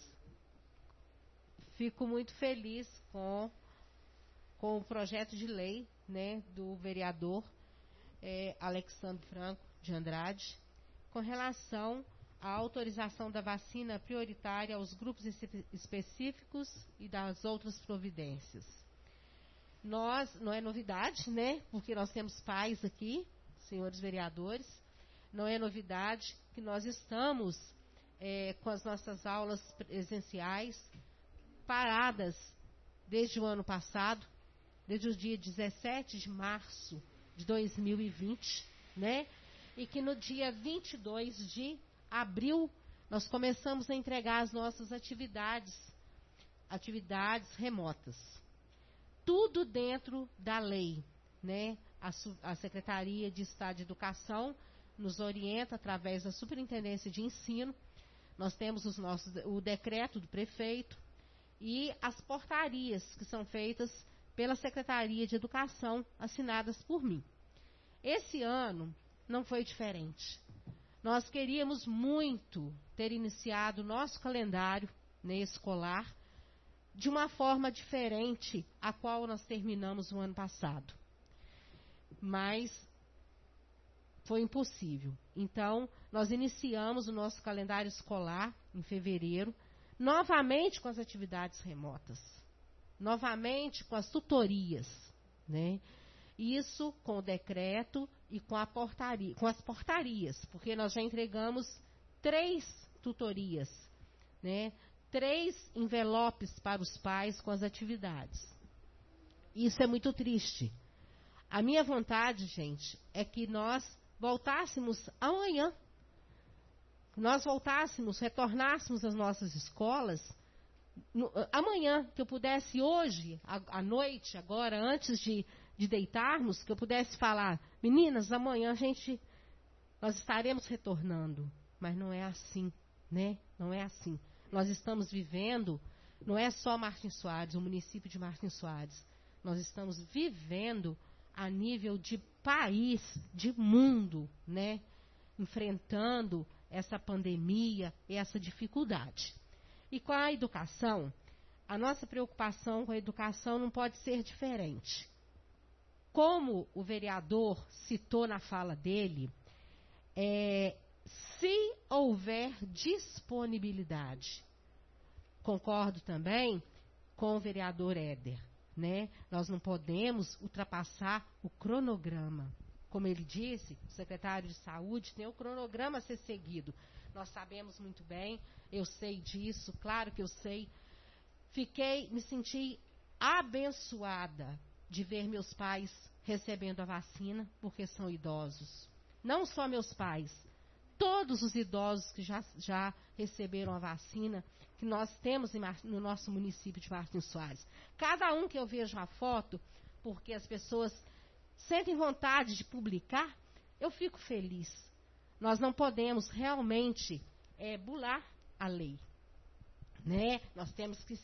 feliz com o projeto de lei, né, do vereador Alexandre Franco de Andrade, com relação a autorização da vacina prioritária aos grupos específicos e das outras providências. Não é novidade, né? Porque nós temos pais aqui, senhores vereadores, não é novidade que nós estamos com as nossas aulas presenciais paradas desde o ano passado, desde o dia 17 de março de 2020, né? E que no dia 22 de abril, nós começamos a entregar as nossas atividades remotas. Tudo dentro da lei, né? A Secretaria de Estado de Educação nos orienta através da Superintendência de Ensino. Nós temos o decreto do prefeito e as portarias que são feitas pela Secretaria de Educação, assinadas por mim. Esse ano não foi diferente. Nós queríamos muito ter iniciado o nosso calendário, né, escolar de uma forma diferente a qual nós terminamos o ano passado. Mas foi impossível. Então, nós iniciamos o nosso calendário escolar em fevereiro, novamente com as atividades remotas, novamente com as tutorias, né? Isso com o decreto e com as portarias, porque nós já entregamos 3 tutorias, né? 3 envelopes para os pais com as atividades. Isso é muito triste. A minha vontade, gente, é que nós voltássemos amanhã, nós retornássemos às nossas escolas, amanhã, que eu pudesse hoje, à noite, agora, antes de deitarmos, que eu pudesse falar, meninas, amanhã nós estaremos retornando. Mas não é assim, né? Não é assim. Nós estamos vivendo, não é só Martins Soares, o município de Martins Soares. Nós estamos vivendo a nível de país, de mundo, né? Enfrentando essa pandemia e essa dificuldade. E com a educação, a nossa preocupação com a educação não pode ser diferente. Como o vereador citou na fala dele, se houver disponibilidade. Concordo também com o vereador Éder, né? Nós não podemos ultrapassar o cronograma. Como ele disse, o secretário de Saúde tem o cronograma a ser seguido. Nós sabemos muito bem, eu sei disso, claro que eu sei. Me senti abençoada de ver meus pais recebendo a vacina, porque são idosos. Não só meus pais, todos os idosos que já receberam a vacina, que nós temos no nosso município de Martins Soares. Cada um que eu vejo a foto, porque as pessoas sentem vontade de publicar, eu fico feliz. Nós não podemos realmente bular a lei, né? Nós temos que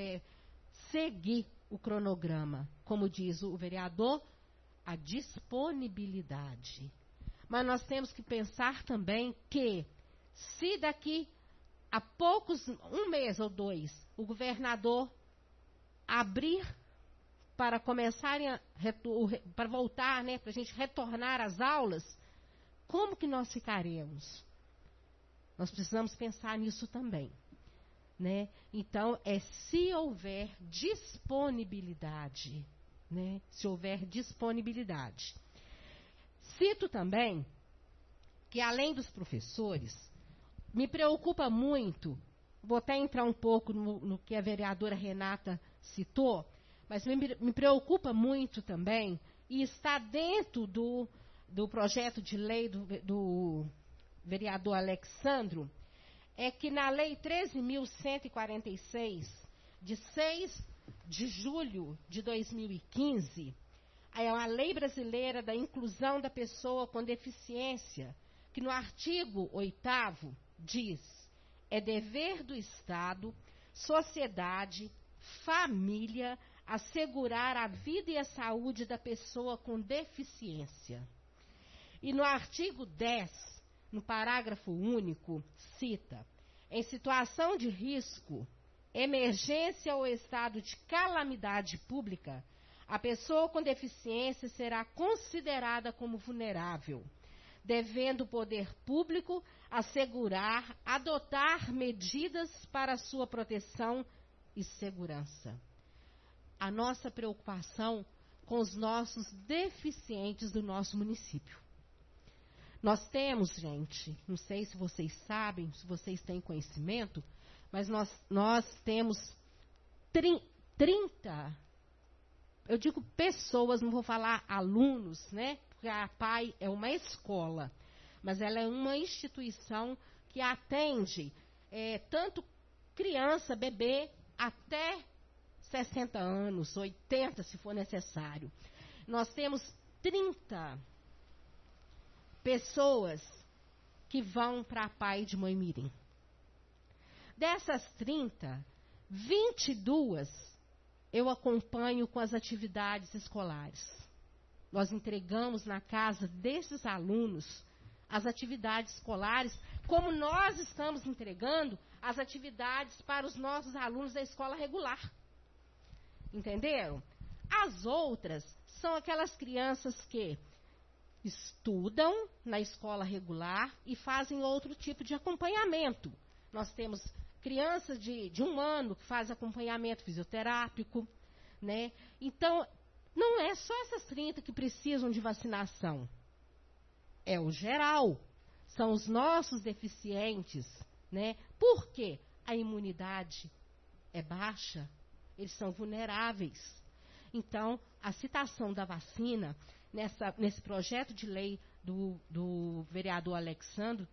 seguir o cronograma, como diz o vereador, a disponibilidade. Mas nós temos que pensar também que, se daqui a um mês ou 2, o governador abrir para começarem para voltar, né, para a gente retornar às aulas, como que nós ficaremos? Nós precisamos pensar nisso também, né? Então, se houver disponibilidade, né? Se houver disponibilidade. Cito também que, além dos professores, me preocupa muito, vou até entrar um pouco no que a vereadora Renata citou, mas me preocupa muito também, e está dentro do projeto de lei do vereador Alexandro, é que na Lei 13.146, de 6 de julho de 2015, é a Lei Brasileira da Inclusão da Pessoa com Deficiência, que no artigo 8º diz: é dever do Estado, sociedade, família, assegurar a vida e a saúde da pessoa com deficiência. E no artigo 10, no parágrafo único, cita: em situação de risco, emergência ou estado de calamidade pública, a pessoa com deficiência será considerada como vulnerável, devendo o poder público assegurar, adotar medidas para sua proteção e segurança. A nossa preocupação com os nossos deficientes do nosso município. Nós temos, gente, não sei se vocês sabem, se vocês têm conhecimento, mas nós temos 30, eu digo pessoas, não vou falar alunos, né? Porque a PAI é uma escola, mas ela é uma instituição que atende tanto criança, bebê, até 60 anos, 80, se for necessário. Nós temos 30 pessoas que vão para a PAI de Moimirim. Dessas 30, 22 eu acompanho com as atividades escolares. Nós entregamos na casa desses alunos as atividades escolares, como nós estamos entregando as atividades para os nossos alunos da escola regular. Entenderam? As outras são aquelas crianças que estudam na escola regular e fazem outro tipo de acompanhamento. Nós temos crianças de 1 ano que fazem acompanhamento fisioterápico, né? Então, não é só essas 30 que precisam de vacinação. É o geral. São os nossos deficientes, né? Por quê? A imunidade é baixa, eles são vulneráveis. Então, a citação da vacina nesse projeto de lei do vereador Alexandro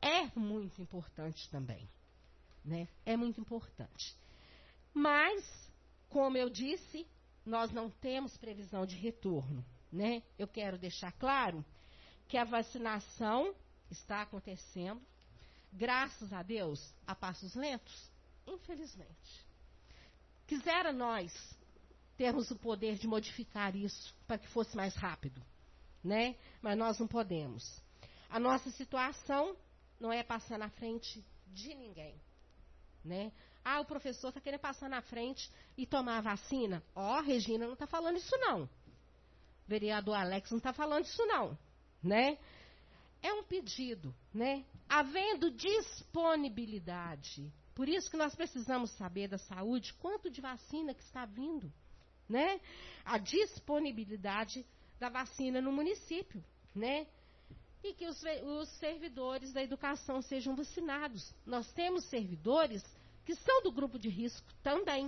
é muito importante também, né? É muito importante. Mas, como eu disse, nós não temos previsão de retorno, né? Eu quero deixar claro que a vacinação está acontecendo, graças a Deus, a passos lentos, infelizmente. Quisera nós termos o poder de modificar isso para que fosse mais rápido, né? Mas nós não podemos. A nossa situação não é passar na frente de ninguém, né? Ah, o professor está querendo passar na frente e tomar a vacina. Ó, Regina não está falando isso não. O vereador Alex não está falando isso não, né? É um pedido, né? Havendo disponibilidade. Por isso que nós precisamos saber da saúde quanto de vacina que está vindo, né? A disponibilidade da vacina no município, né? E que os servidores da educação sejam vacinados. Nós temos servidores que são do grupo de risco também.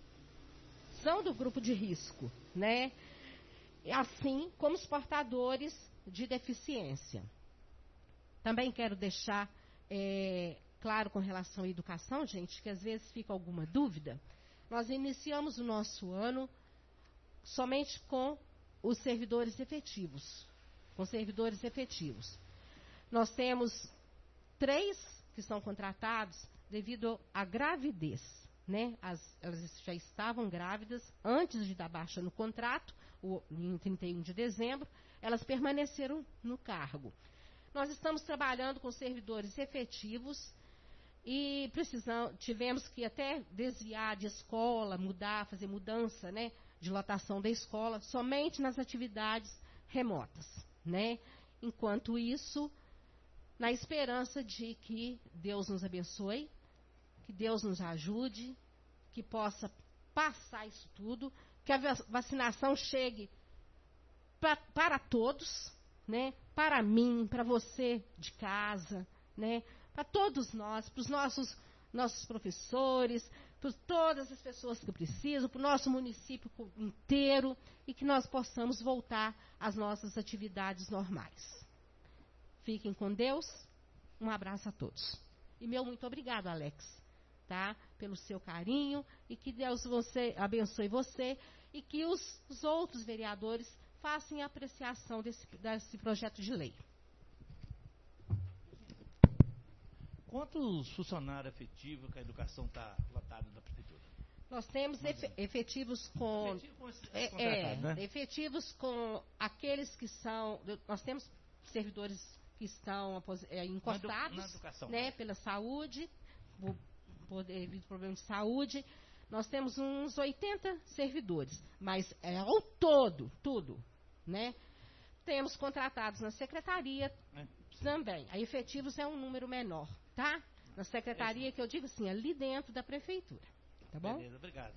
São do grupo de risco, né? Assim como os portadores de deficiência. Também quero deixar claro com relação à educação, gente, que às vezes fica alguma dúvida. Nós iniciamos o nosso ano somente com os servidores efetivos. Com servidores efetivos. Nós temos 3 que são contratados devido à gravidez, né? Elas já estavam grávidas antes de dar baixa no contrato, em 31 de dezembro, elas permaneceram no cargo. Nós estamos trabalhando com servidores efetivos e tivemos que até desviar de escola, fazer mudança, né, de lotação da escola, somente nas atividades remotas, né? Enquanto isso, na esperança de que Deus nos abençoe, que Deus nos ajude, que possa passar isso tudo, que a vacinação chegue para todos, né? Para mim, para você de casa, né? Para todos nós, para os nossos professores, para todas as pessoas que precisam, para o nosso município inteiro, e que nós possamos voltar às nossas atividades normais. Fiquem com Deus. Um abraço a todos. E meu muito obrigado, Alex, tá? Pelo seu carinho, e que Deus abençoe você, e que os outros vereadores façam a apreciação desse projeto de lei. Quantos funcionários efetivos que a educação está lotada na prefeitura? Nós temos efetivos com... efetivos com aqueles que são... Nós temos servidores que estão encostados na educação, né, pela saúde, devido ao problema de saúde. Nós temos uns 80 servidores, mas ao todo, tudo, né? Temos contratados na secretaria também. A efetivos é um número menor, tá? Na secretaria, que eu digo assim, ali dentro da prefeitura. Tá bom? Beleza, obrigado.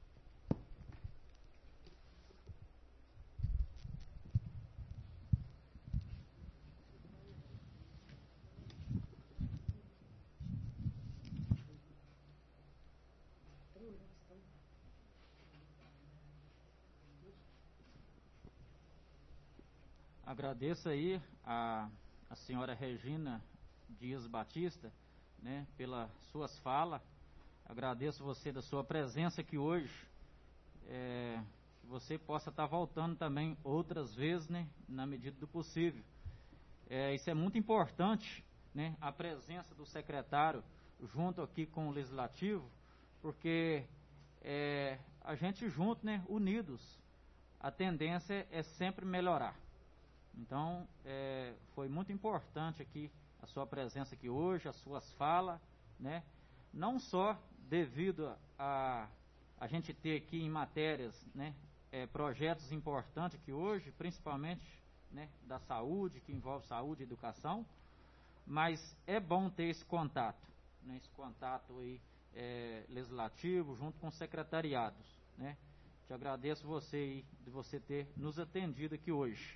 Agradeço aí a senhora Regina Dias Batista, né, pelas suas falas. Agradeço você da sua presença aqui hoje. Que você possa estar voltando também outras vezes, né, na medida do possível. Isso é muito importante, né, a presença do secretário junto aqui com o Legislativo, porque a gente junto, né, unidos, a tendência é sempre melhorar. Então, foi muito importante aqui a sua presença aqui hoje, as suas falas, né? Não só devido a gente ter aqui em matérias, né, projetos importantes aqui hoje, principalmente, né, da saúde, que envolve saúde e educação, mas é bom ter esse contato, né, esse contato aí, legislativo junto com os secretariados, né? Te agradeço de você ter nos atendido aqui hoje.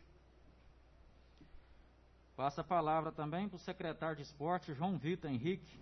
Passo a palavra também para o secretário de Esporte, João Vitor Henrique.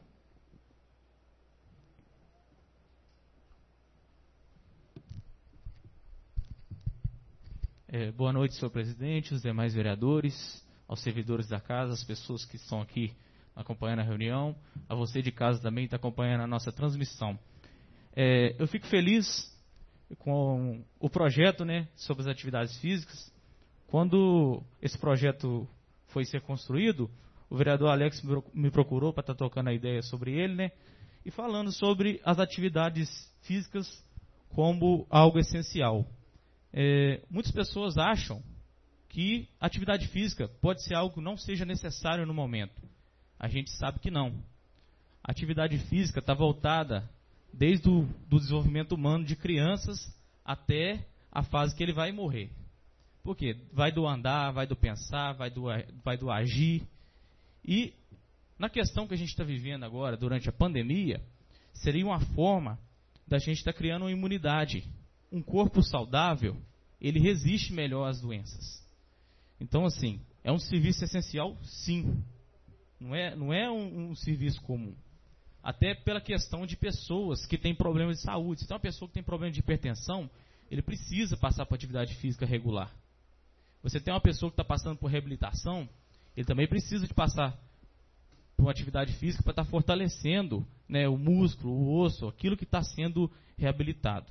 Boa noite, senhor presidente, os demais vereadores, aos servidores da casa, as pessoas que estão aqui acompanhando a reunião, a você de casa também está acompanhando a nossa transmissão. Eu fico feliz com o projeto, né, sobre as atividades físicas. Quando esse projeto foi ser construído, o vereador Alex me procurou para estar tocando a ideia sobre ele, né, e falando sobre as atividades físicas como algo essencial. Muitas pessoas acham que atividade física pode ser algo que não seja necessário no momento. A gente sabe que não. A atividade física está voltada desde o desenvolvimento humano de crianças até a fase que ele vai morrer. Por quê? Vai do andar, vai do pensar, vai do agir. E na questão que a gente está vivendo agora, durante a pandemia, seria uma forma da gente estar criando uma imunidade. Um corpo saudável, ele resiste melhor às doenças. Então, assim, é um serviço essencial, sim. Não é um serviço comum. Até pela questão de pessoas que têm problemas de saúde. Se tem uma pessoa que tem problema de hipertensão, ele precisa passar por atividade física regular. Você tem uma pessoa que está passando por reabilitação, ele também precisa de passar por uma atividade física para estar fortalecendo, né, o músculo, o osso, aquilo que está sendo reabilitado.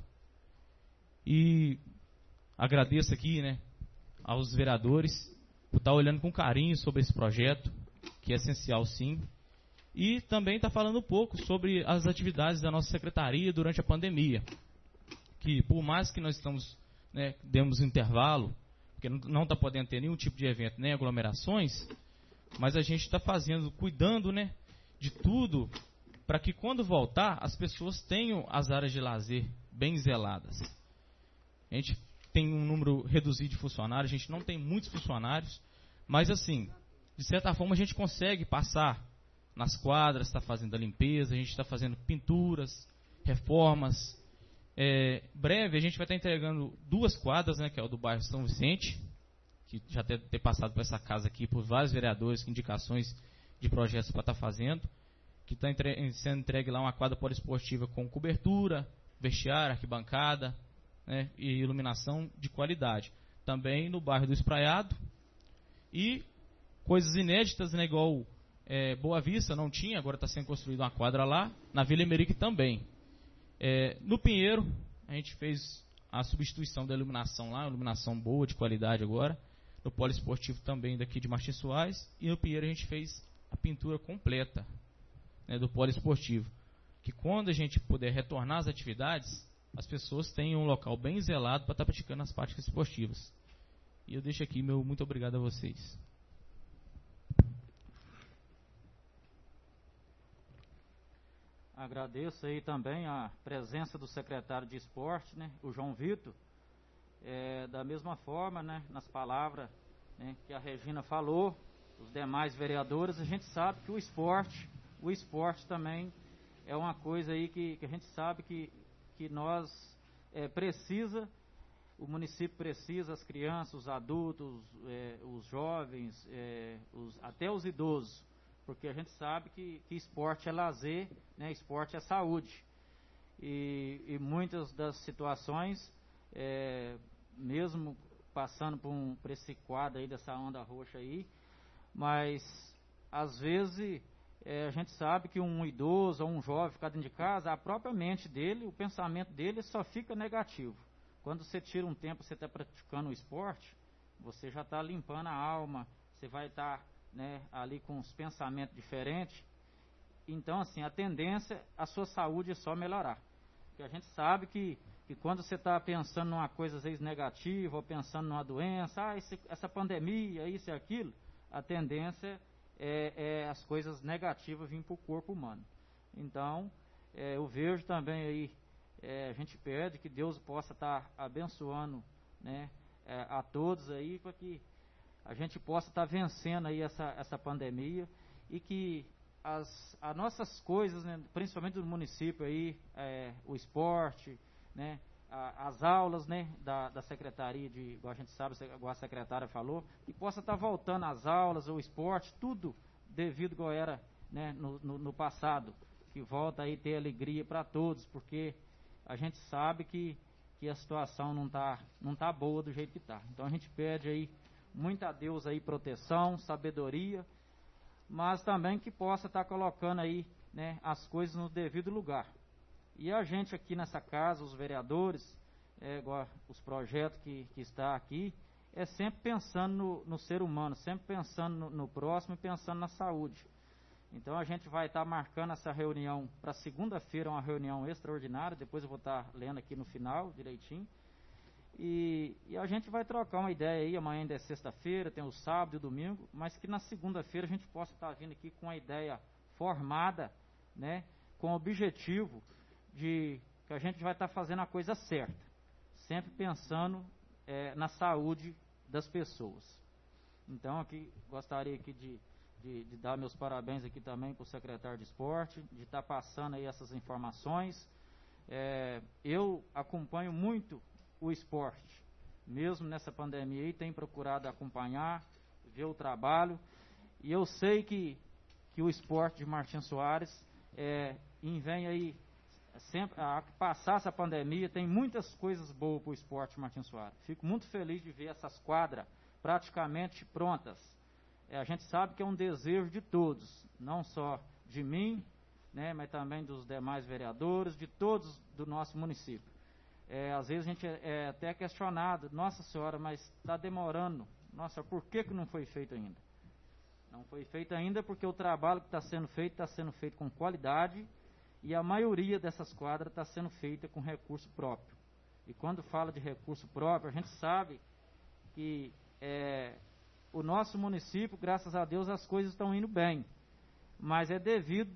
E agradeço aqui, né, aos vereadores por estar olhando com carinho sobre esse projeto, que é essencial sim. E também está falando um pouco sobre as atividades da nossa secretaria durante a pandemia. Que por mais que nós estamos, né, demos um intervalo, porque não está podendo ter nenhum tipo de evento, nem aglomerações, mas a gente está cuidando, né, de tudo, para que quando voltar, as pessoas tenham as áreas de lazer bem zeladas. A gente tem um número reduzido de funcionários, a gente não tem muitos funcionários, mas assim, de certa forma a gente consegue passar nas quadras, está fazendo a limpeza, a gente está fazendo pinturas, reformas. Breve a gente vai estar entregando 2 quadras, né, que é o do bairro São Vicente, que já deve ter passado por essa casa aqui, por vários vereadores, indicações de projetos para estar fazendo, que está sendo entregue lá uma quadra poliesportiva com cobertura, vestiário, arquibancada, né, e iluminação de qualidade. Também no bairro do Espraiado. E coisas inéditas, né, igual Boa Vista não tinha, agora está sendo construída uma quadra lá. Na Vila Emerick também. No Pinheiro, a gente fez a substituição da iluminação lá, iluminação boa, de qualidade agora. No poliesportivo também daqui de Martins Soares. E no Pinheiro a gente fez a pintura completa, né, do poliesportivo. Que quando a gente puder retornar às atividades, as pessoas têm um local bem zelado para estar praticando as práticas esportivas. E eu deixo aqui meu muito obrigado a vocês. Agradeço aí também a presença do secretário de esporte, né, o João Vitor. Da mesma forma, né, nas palavras, né, que a Regina falou, os demais vereadores, a gente sabe que o esporte também é uma coisa aí que a gente sabe que nós precisa, o município precisa, as crianças, os adultos, os jovens, até os idosos, porque a gente sabe que esporte é lazer, né, esporte é saúde. E muitas das situações, mesmo passando por esse quadro aí, dessa onda roxa aí, mas às vezes a gente sabe que um idoso ou um jovem ficar dentro de casa, a própria mente dele, o pensamento dele só fica negativo. Quando você tira um tempo, você está praticando o esporte, você já está limpando a alma, você vai estar, né, ali com os pensamentos diferentes. Então, assim, a tendência, a sua saúde é só melhorar. Porque a gente sabe que quando você está pensando numa coisa às vezes negativa, ou pensando numa doença, essa pandemia, isso e aquilo, a tendência é as coisas negativas virem para o corpo humano. Então, eu vejo também aí, a gente pede que Deus possa estar abençoando, né, a todos aí, para que a gente possa estar vencendo aí essa pandemia, e que as nossas coisas, né, principalmente do município aí, o esporte, né, as aulas, né, da secretaria, igual a gente sabe, igual a secretária falou, que possa estar voltando às aulas, o esporte, tudo devido igual era, né, no passado, que volta aí ter alegria para todos, porque a gente sabe que a situação não tá boa do jeito que está. Então a gente pede aí muito a Deus aí proteção, sabedoria, mas também que possa estar colocando aí, né, as coisas no devido lugar. E a gente aqui nessa casa, os vereadores, igual os projetos que está aqui, é sempre pensando no ser humano, sempre pensando no próximo e pensando na saúde. Então a gente vai estar marcando essa reunião para segunda-feira, uma reunião extraordinária, depois eu vou estar lendo aqui no final direitinho. E a gente vai trocar uma ideia aí, amanhã ainda é sexta-feira, tem o sábado e o domingo, mas que na segunda-feira a gente possa estar vindo aqui com uma ideia formada, né, com o objetivo de que a gente vai estar fazendo a coisa certa, sempre pensando na saúde das pessoas. Então aqui gostaria aqui de dar meus parabéns aqui também para o secretário de esporte, de estar passando aí essas informações. Eu acompanho muito o esporte, mesmo nessa pandemia aí, tenho procurado acompanhar, ver o trabalho, e eu sei que o esporte de Martins Soares vem aí, sempre, a passar essa pandemia, tem muitas coisas boas para o esporte de Martins Soares. Fico muito feliz de ver essas quadras praticamente prontas. A gente sabe que é um desejo de todos, não só de mim, né, mas também dos demais vereadores, de todos do nosso município. Às vezes a gente é até questionado, nossa senhora, mas está demorando, nossa, por que não foi feito ainda? Não foi feito ainda porque o trabalho que está sendo feito com qualidade, e a maioria dessas quadras está sendo feita com recurso próprio. E quando fala de recurso próprio, a gente sabe que o nosso município, graças a Deus, as coisas estão indo bem, mas é devido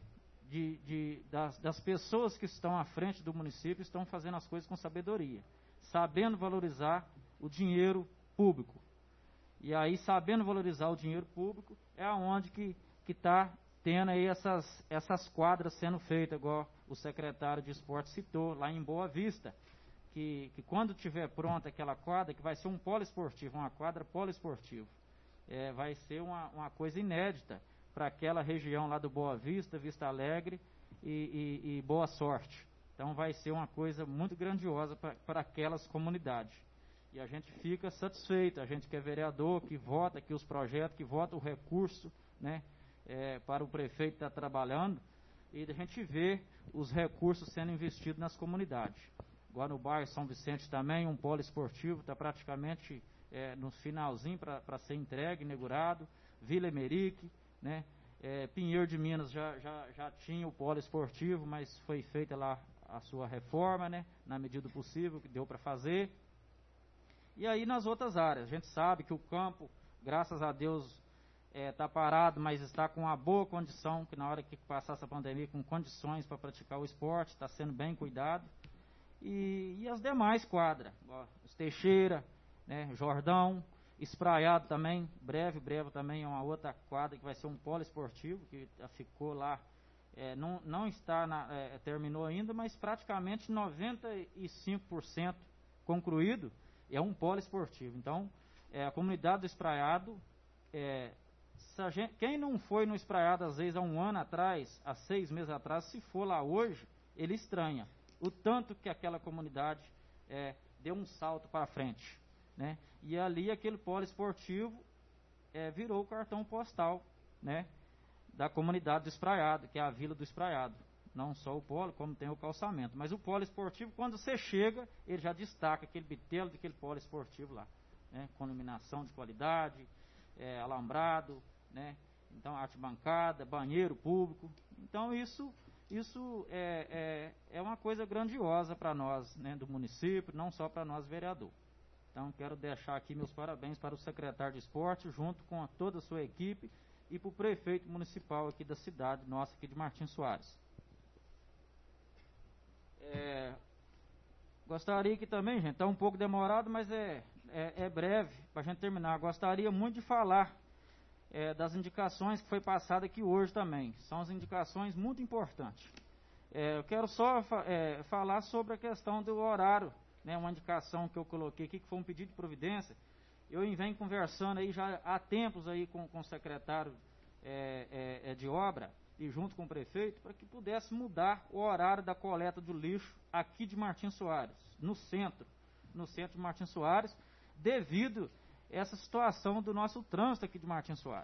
das pessoas que estão à frente do município, estão fazendo as coisas com sabedoria, sabendo valorizar o dinheiro público. E aí, sabendo valorizar o dinheiro público, é onde que está tendo aí essas quadras sendo feitas, igual o secretário de esporte citou, lá em Boa Vista, que quando tiver pronta aquela quadra, que vai ser um poliesportivo, uma quadra poliesportiva, vai ser uma coisa inédita para aquela região lá do Boa Vista, Vista Alegre e Boa Sorte. Então vai ser uma coisa muito grandiosa para aquelas comunidades. E a gente fica satisfeito, a gente que é vereador, que vota aqui os projetos, que vota o recurso, né, para o prefeito estar trabalhando, e a gente vê os recursos sendo investidos nas comunidades. Agora no bairro São Vicente também, um polo esportivo, está praticamente no finalzinho para ser entregue, inaugurado. Vila Emerique, né? Pinheiro de Minas já tinha o polo esportivo, mas foi feita lá a sua reforma, né, na medida do possível, que deu para fazer. E aí nas outras áreas, a gente sabe que o campo, graças a Deus, está parado, mas está com uma boa condição, que na hora que passar essa pandemia, com condições para praticar o esporte, está sendo bem cuidado. E as demais quadras, os Teixeira, né, Jordão, Espraiado também, breve também é uma outra quadra que vai ser um polo esportivo, que ficou lá, não está, terminou ainda, mas praticamente 95% concluído, é um polo esportivo. Então, a comunidade do Espraiado, quem não foi no Espraiado, às vezes, há um ano atrás, há 6 meses atrás, se for lá hoje, ele estranha o tanto que aquela comunidade deu um salto para frente, né? E ali aquele polo esportivo virou o cartão postal, né, da comunidade do Espraiado, que é a Vila do Espraiado. Não só o polo, como tem o calçamento. Mas o polo esportivo, quando você chega, ele já destaca aquele bitelo daquele polo esportivo lá, né, com iluminação de qualidade, alambrado, né, então arquibancada, banheiro público. Então isso é uma coisa grandiosa para nós, né, do município, não só para nós vereador. Então quero deixar aqui meus parabéns para o secretário de esporte, junto com toda a sua equipe, e para o prefeito municipal aqui da cidade, nossa, aqui de Martins Soares. Gostaria que também, gente, está um pouco demorado, mas é breve, para a gente terminar. Gostaria muito de falar das indicações que foi passada aqui hoje também. São as indicações muito importantes. Eu quero só falar sobre a questão do horário, né, uma indicação que eu coloquei aqui, que foi um pedido de providência. Eu venho conversando aí já há tempos aí com o secretário de obra e junto com o prefeito, para que pudesse mudar o horário da coleta do lixo aqui de Martins Soares, no centro de Martins Soares, devido a essa situação do nosso trânsito aqui de Martins Soares.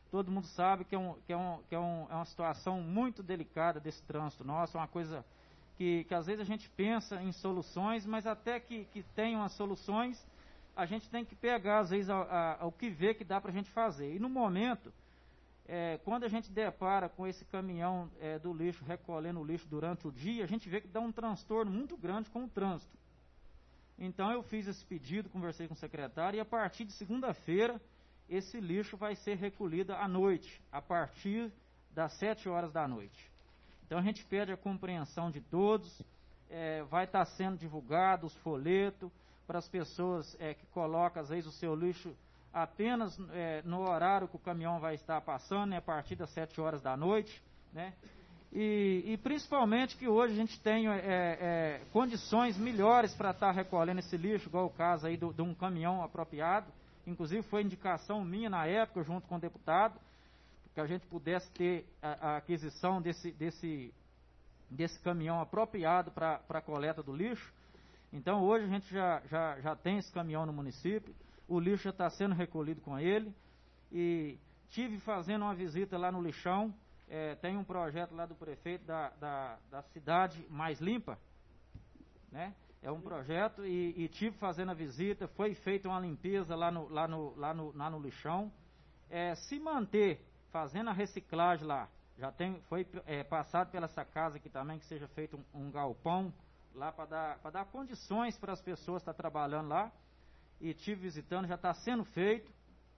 todo mundo sabe que é uma situação muito delicada desse trânsito nosso, é uma coisa que às vezes a gente pensa em soluções, mas até que tenham as soluções, a gente tem que pegar, às vezes, o que vê que dá para a gente fazer. E no momento, quando a gente depara com esse caminhão do lixo, recolhendo o lixo durante o dia, a gente vê que dá um transtorno muito grande com o trânsito. Então eu fiz esse pedido, conversei com o secretário, e a partir de segunda-feira, esse lixo vai ser recolhido à noite, a partir das 7 horas da noite. Então a gente pede a compreensão de todos, vai estar sendo divulgado os folhetos para as pessoas que colocam, às vezes, o seu lixo apenas no horário que o caminhão vai estar passando, a partir das 7 horas da noite, né? E principalmente que hoje a gente tem condições melhores para estar recolhendo esse lixo, igual o caso aí de um caminhão apropriado. Inclusive foi indicação minha na época, junto com o deputado, que a gente pudesse ter a aquisição desse caminhão apropriado para a coleta do lixo. Então hoje a gente já tem esse caminhão no município, o lixo já está sendo recolhido com ele, e tive fazendo uma visita lá no lixão, tem um projeto lá do prefeito da cidade mais limpa, né? É um projeto, e tive fazendo a visita, foi feita uma limpeza lá no lixão. Se manter fazendo a reciclagem lá, foi passado pela essa casa aqui também, que seja feito um galpão lá para dar condições para as pessoas estar trabalhando lá, e tive visitando, já está sendo feito,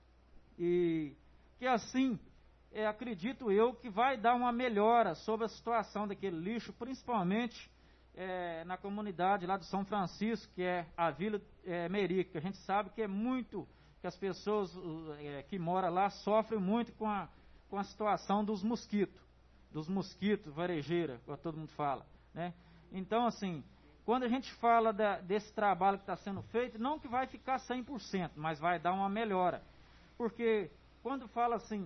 e que assim, acredito eu que vai dar uma melhora sobre a situação daquele lixo, principalmente na comunidade lá do São Francisco, que é a Vila Emerick, que a gente sabe que que as pessoas que moram lá sofrem muito com a situação dos mosquitos varejeira, como todo mundo fala, né? Então, assim, quando a gente fala desse trabalho que está sendo feito, não que vai ficar 100%, mas vai dar uma melhora, porque quando fala assim,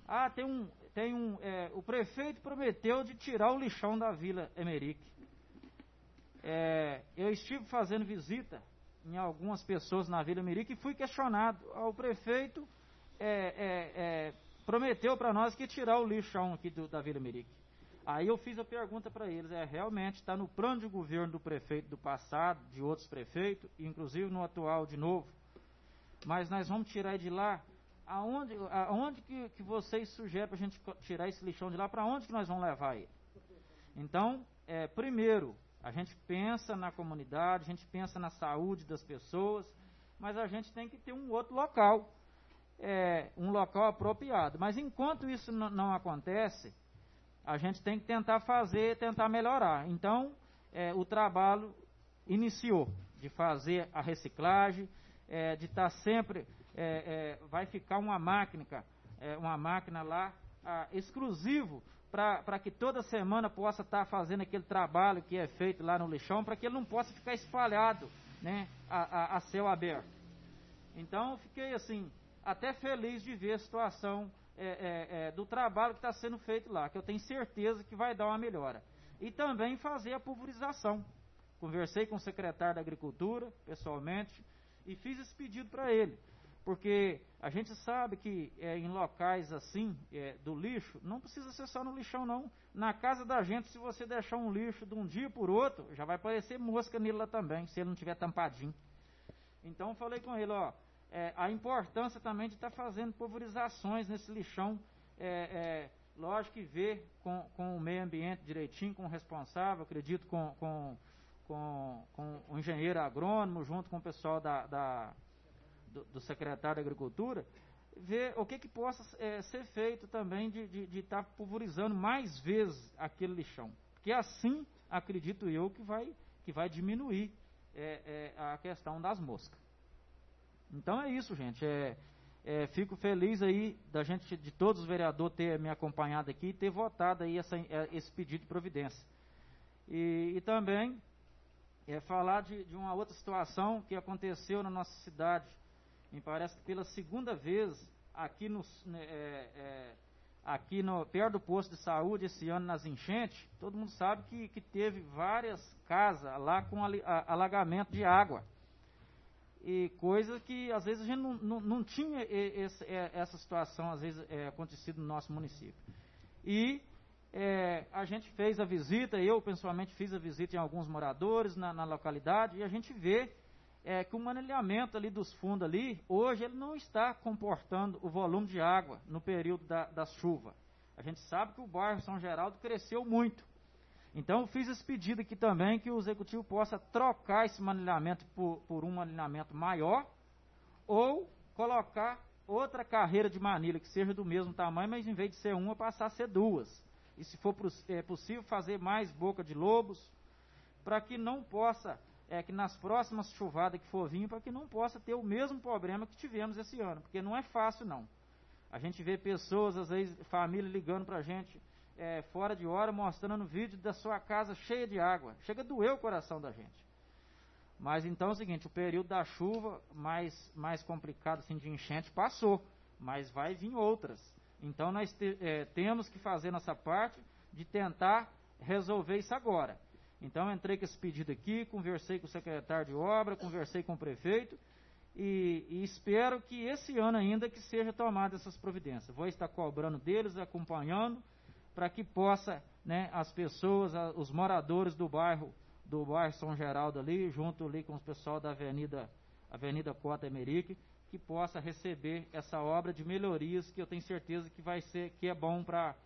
o prefeito prometeu de tirar o lixão da Vila Emerick. Eu estive fazendo visita em algumas pessoas na Vila Emerick e fui questionado. O prefeito prometeu para nós que ia tirar o lixão aqui da Vila Emerick. Aí eu fiz a pergunta para eles, realmente está no plano de governo do prefeito do passado, de outros prefeitos, inclusive no atual de novo, mas nós vamos tirar de lá. Aonde que vocês sugerem para a gente tirar esse lixão de lá? Para onde que nós vamos levar ele? Então, primeiro, a gente pensa na comunidade, a gente pensa na saúde das pessoas, mas a gente tem que ter um outro local, um local apropriado. Mas enquanto isso não acontece, a gente tem que tentar melhorar. Então, o trabalho iniciou de fazer a reciclagem, de estar sempre, vai ficar uma máquina lá exclusivo para que toda semana possa estar fazendo aquele trabalho que é feito lá no lixão, para que ele não possa ficar espalhado, né, a céu aberto. Então, eu fiquei assim, até feliz de ver a situação do trabalho que está sendo feito lá, que eu tenho certeza que vai dar uma melhora. E também fazer a pulverização. Conversei com o secretário da Agricultura, pessoalmente, e fiz esse pedido para ele. Porque a gente sabe que em locais assim, do lixo, não precisa ser só no lixão não. Na casa da gente, se você deixar um lixo de um dia por outro, já vai aparecer mosca nele lá também, se ele não tiver tampadinho. Então eu falei com ele, a importância também de estar fazendo pulverizações nesse lixão, lógico que ver com o meio ambiente direitinho, com o responsável, acredito com o engenheiro agrônomo, junto com o pessoal do secretário da Agricultura, ver o que possa ser feito também de estar pulverizando mais vezes aquele lixão. Porque assim, acredito eu, que vai diminuir a questão das moscas. Então é isso, gente. Fico feliz aí de todos os vereadores ter me acompanhado aqui e ter votado aí esse pedido de providência. E também falar de uma outra situação que aconteceu na nossa cidade. Me parece que pela segunda vez aqui perto do posto de saúde esse ano nas enchentes, todo mundo sabe que teve várias casas lá com alagamento de água. e coisa que às vezes a gente não tinha essa situação, às vezes, acontecido no nosso município. E a gente fez a visita, eu pessoalmente fiz a visita em alguns moradores na localidade, e a gente vê que o manilhamento ali dos fundos ali, hoje ele não está comportando o volume de água no período da chuva. A gente sabe que o bairro São Geraldo cresceu muito. Então eu fiz esse pedido aqui também, que o executivo possa trocar esse manilhamento por um manilhamento maior, ou colocar outra carreira de manilha que seja do mesmo tamanho, mas em vez de ser uma, passar a ser duas. E se for possível, fazer mais boca de lobos, para que não possa, que nas próximas chuvadas que for vir, para que não possa ter o mesmo problema que tivemos esse ano, porque não é fácil não. A gente vê pessoas, às vezes, família ligando para a gente, fora de hora, mostrando vídeo da sua casa cheia de água. Chega a doer o coração da gente. Mas então é o seguinte, o período da chuva mais complicado assim, de enchente passou, mas vai vir outras. Então nós temos que fazer nossa parte de tentar resolver isso agora. Então eu entrei com esse pedido aqui, conversei com o secretário de obra, conversei com o prefeito, e espero que esse ano ainda que seja tomada essas providências. Vou estar cobrando deles, acompanhando, para que possa, né, as pessoas, os moradores do bairro São Geraldo ali, junto ali com o pessoal da Avenida Cota Emerick, que possa receber essa obra de melhorias que eu tenho certeza que é bom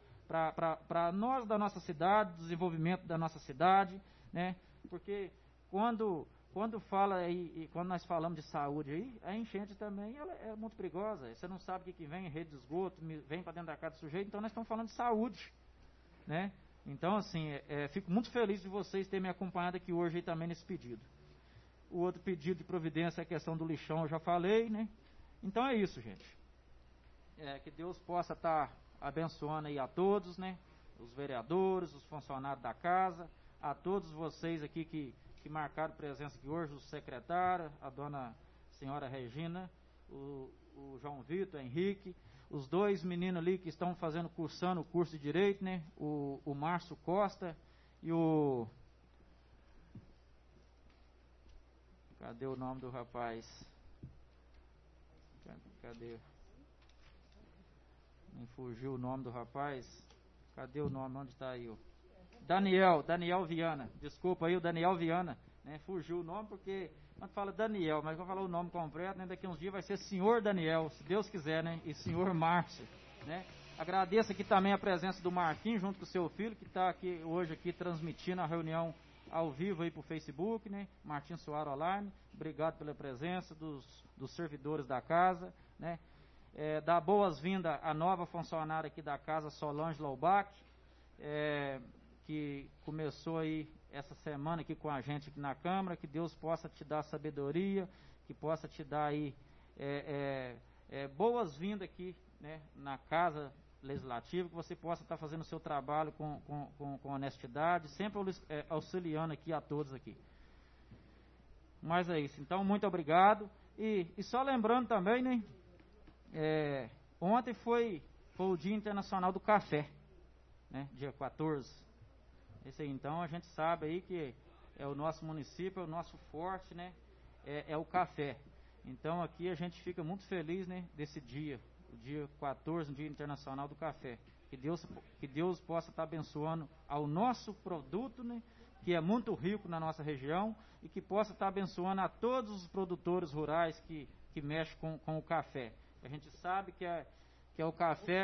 para nós da nossa cidade, desenvolvimento da nossa cidade, né? Porque quando fala aí, quando nós falamos de saúde aí, a enchente também ela é muito perigosa. Você não sabe o que vem, rede de esgoto, vem para dentro da casa do sujeito, então nós estamos falando de saúde, né? Então, assim, fico muito feliz de vocês terem me acompanhado aqui hoje aí também nesse pedido. O outro pedido de providência é a questão do lixão, eu já falei, né? Então é isso, gente. Que Deus possa estar abençoando aí a todos, né? Os vereadores, os funcionários da casa, a todos vocês aqui que marcaram presença aqui hoje, o secretário, a dona senhora Regina, o João Vitor, Henrique, os dois meninos ali que estão cursando o curso de Direito, né? O Márcio Costa e o... Cadê o nome do rapaz? Cadê? Me fugiu o nome do rapaz. Cadê o nome? Onde está aí? Daniel Viana. Desculpa aí, o Daniel Viana. Né? Fugiu o nome porque quando fala Daniel, mas vou falar o nome completo, né? Daqui a uns dias vai ser Senhor Daniel, se Deus quiser, né? E Senhor Márcio, né? Agradeço aqui também a presença do Marquinhos junto com o seu filho, que está aqui hoje aqui transmitindo a reunião ao vivo aí para o Facebook, né? Martins Soares Online, obrigado pela presença dos servidores da casa, né? Dar boas-vindas à nova funcionária aqui da casa, Solange Loubach, que começou aí essa semana aqui com a gente aqui na Câmara. Que Deus possa te dar sabedoria, que possa te dar aí boas-vindas aqui, né, na Casa Legislativa, que você possa estar fazendo o seu trabalho com honestidade, sempre auxiliando aqui a todos aqui. Mas é isso, então muito obrigado. E só lembrando também, né, ontem foi o Dia Internacional do Café, né, dia 14. Esse aí, então a gente sabe aí que o nosso município, é o nosso forte, né, é o café. Então aqui a gente fica muito feliz, né, desse dia, o dia 14, o Dia Internacional do Café. Que Deus possa estar abençoando ao nosso produto, né, que é muito rico na nossa região, e que possa estar abençoando a todos os produtores rurais que mexem com o café. A gente sabe que o café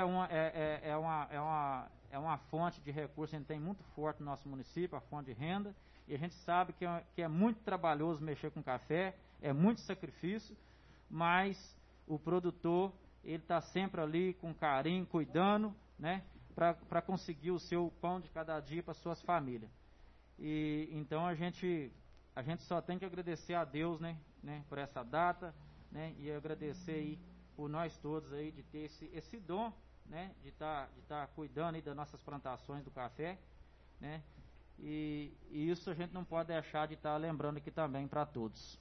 é uma fonte de recurso que a gente tem muito forte no nosso município, a fonte de renda, e a gente sabe que é muito trabalhoso mexer com café, é muito sacrifício, mas o produtor, ele está sempre ali com carinho, cuidando, né, para conseguir o seu pão de cada dia para suas famílias. E então a gente só tem que agradecer a Deus, né, por essa data, né, e agradecer aí por nós todos aí de ter esse dom, né, de tá cuidando aí das nossas plantações do café, né, e isso a gente não pode deixar de estar lembrando aqui também para todos.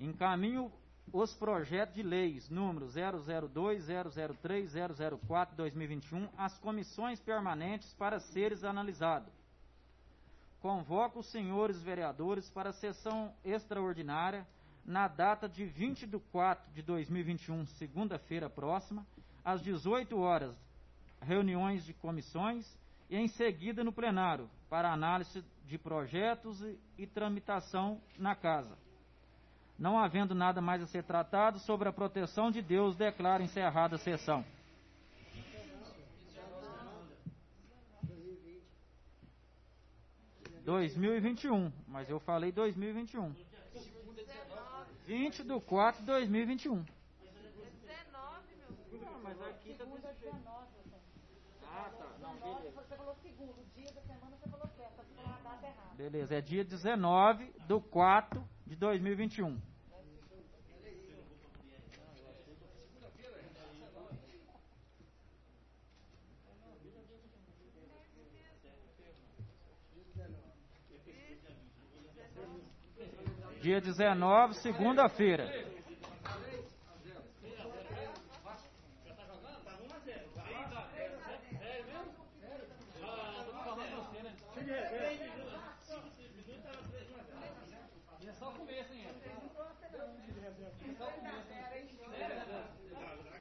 Encaminho os projetos de leis número 002, 003, 004, 2021 às comissões permanentes para seres analisados. Convoco os senhores vereadores para a sessão extraordinária na data de 20 de 4 de 2021, segunda-feira próxima, às 18 horas, reuniões de comissões e em seguida no plenário, para análise de projetos e tramitação na casa. Não havendo nada mais a ser tratado, sobre a proteção de Deus, declaro encerrada a sessão. (2021), mas eu falei 2021. 20 de 4 de 2021. 19, meu. Não, mas aqui tá desse jeito. Ah, tá. Não, beleza. Você falou segundo, dia da semana você falou certo, você falou a data errada. Beleza, é dia 19 de 4 de 2021. Dia 19, segunda-feira. É só o começo, hein?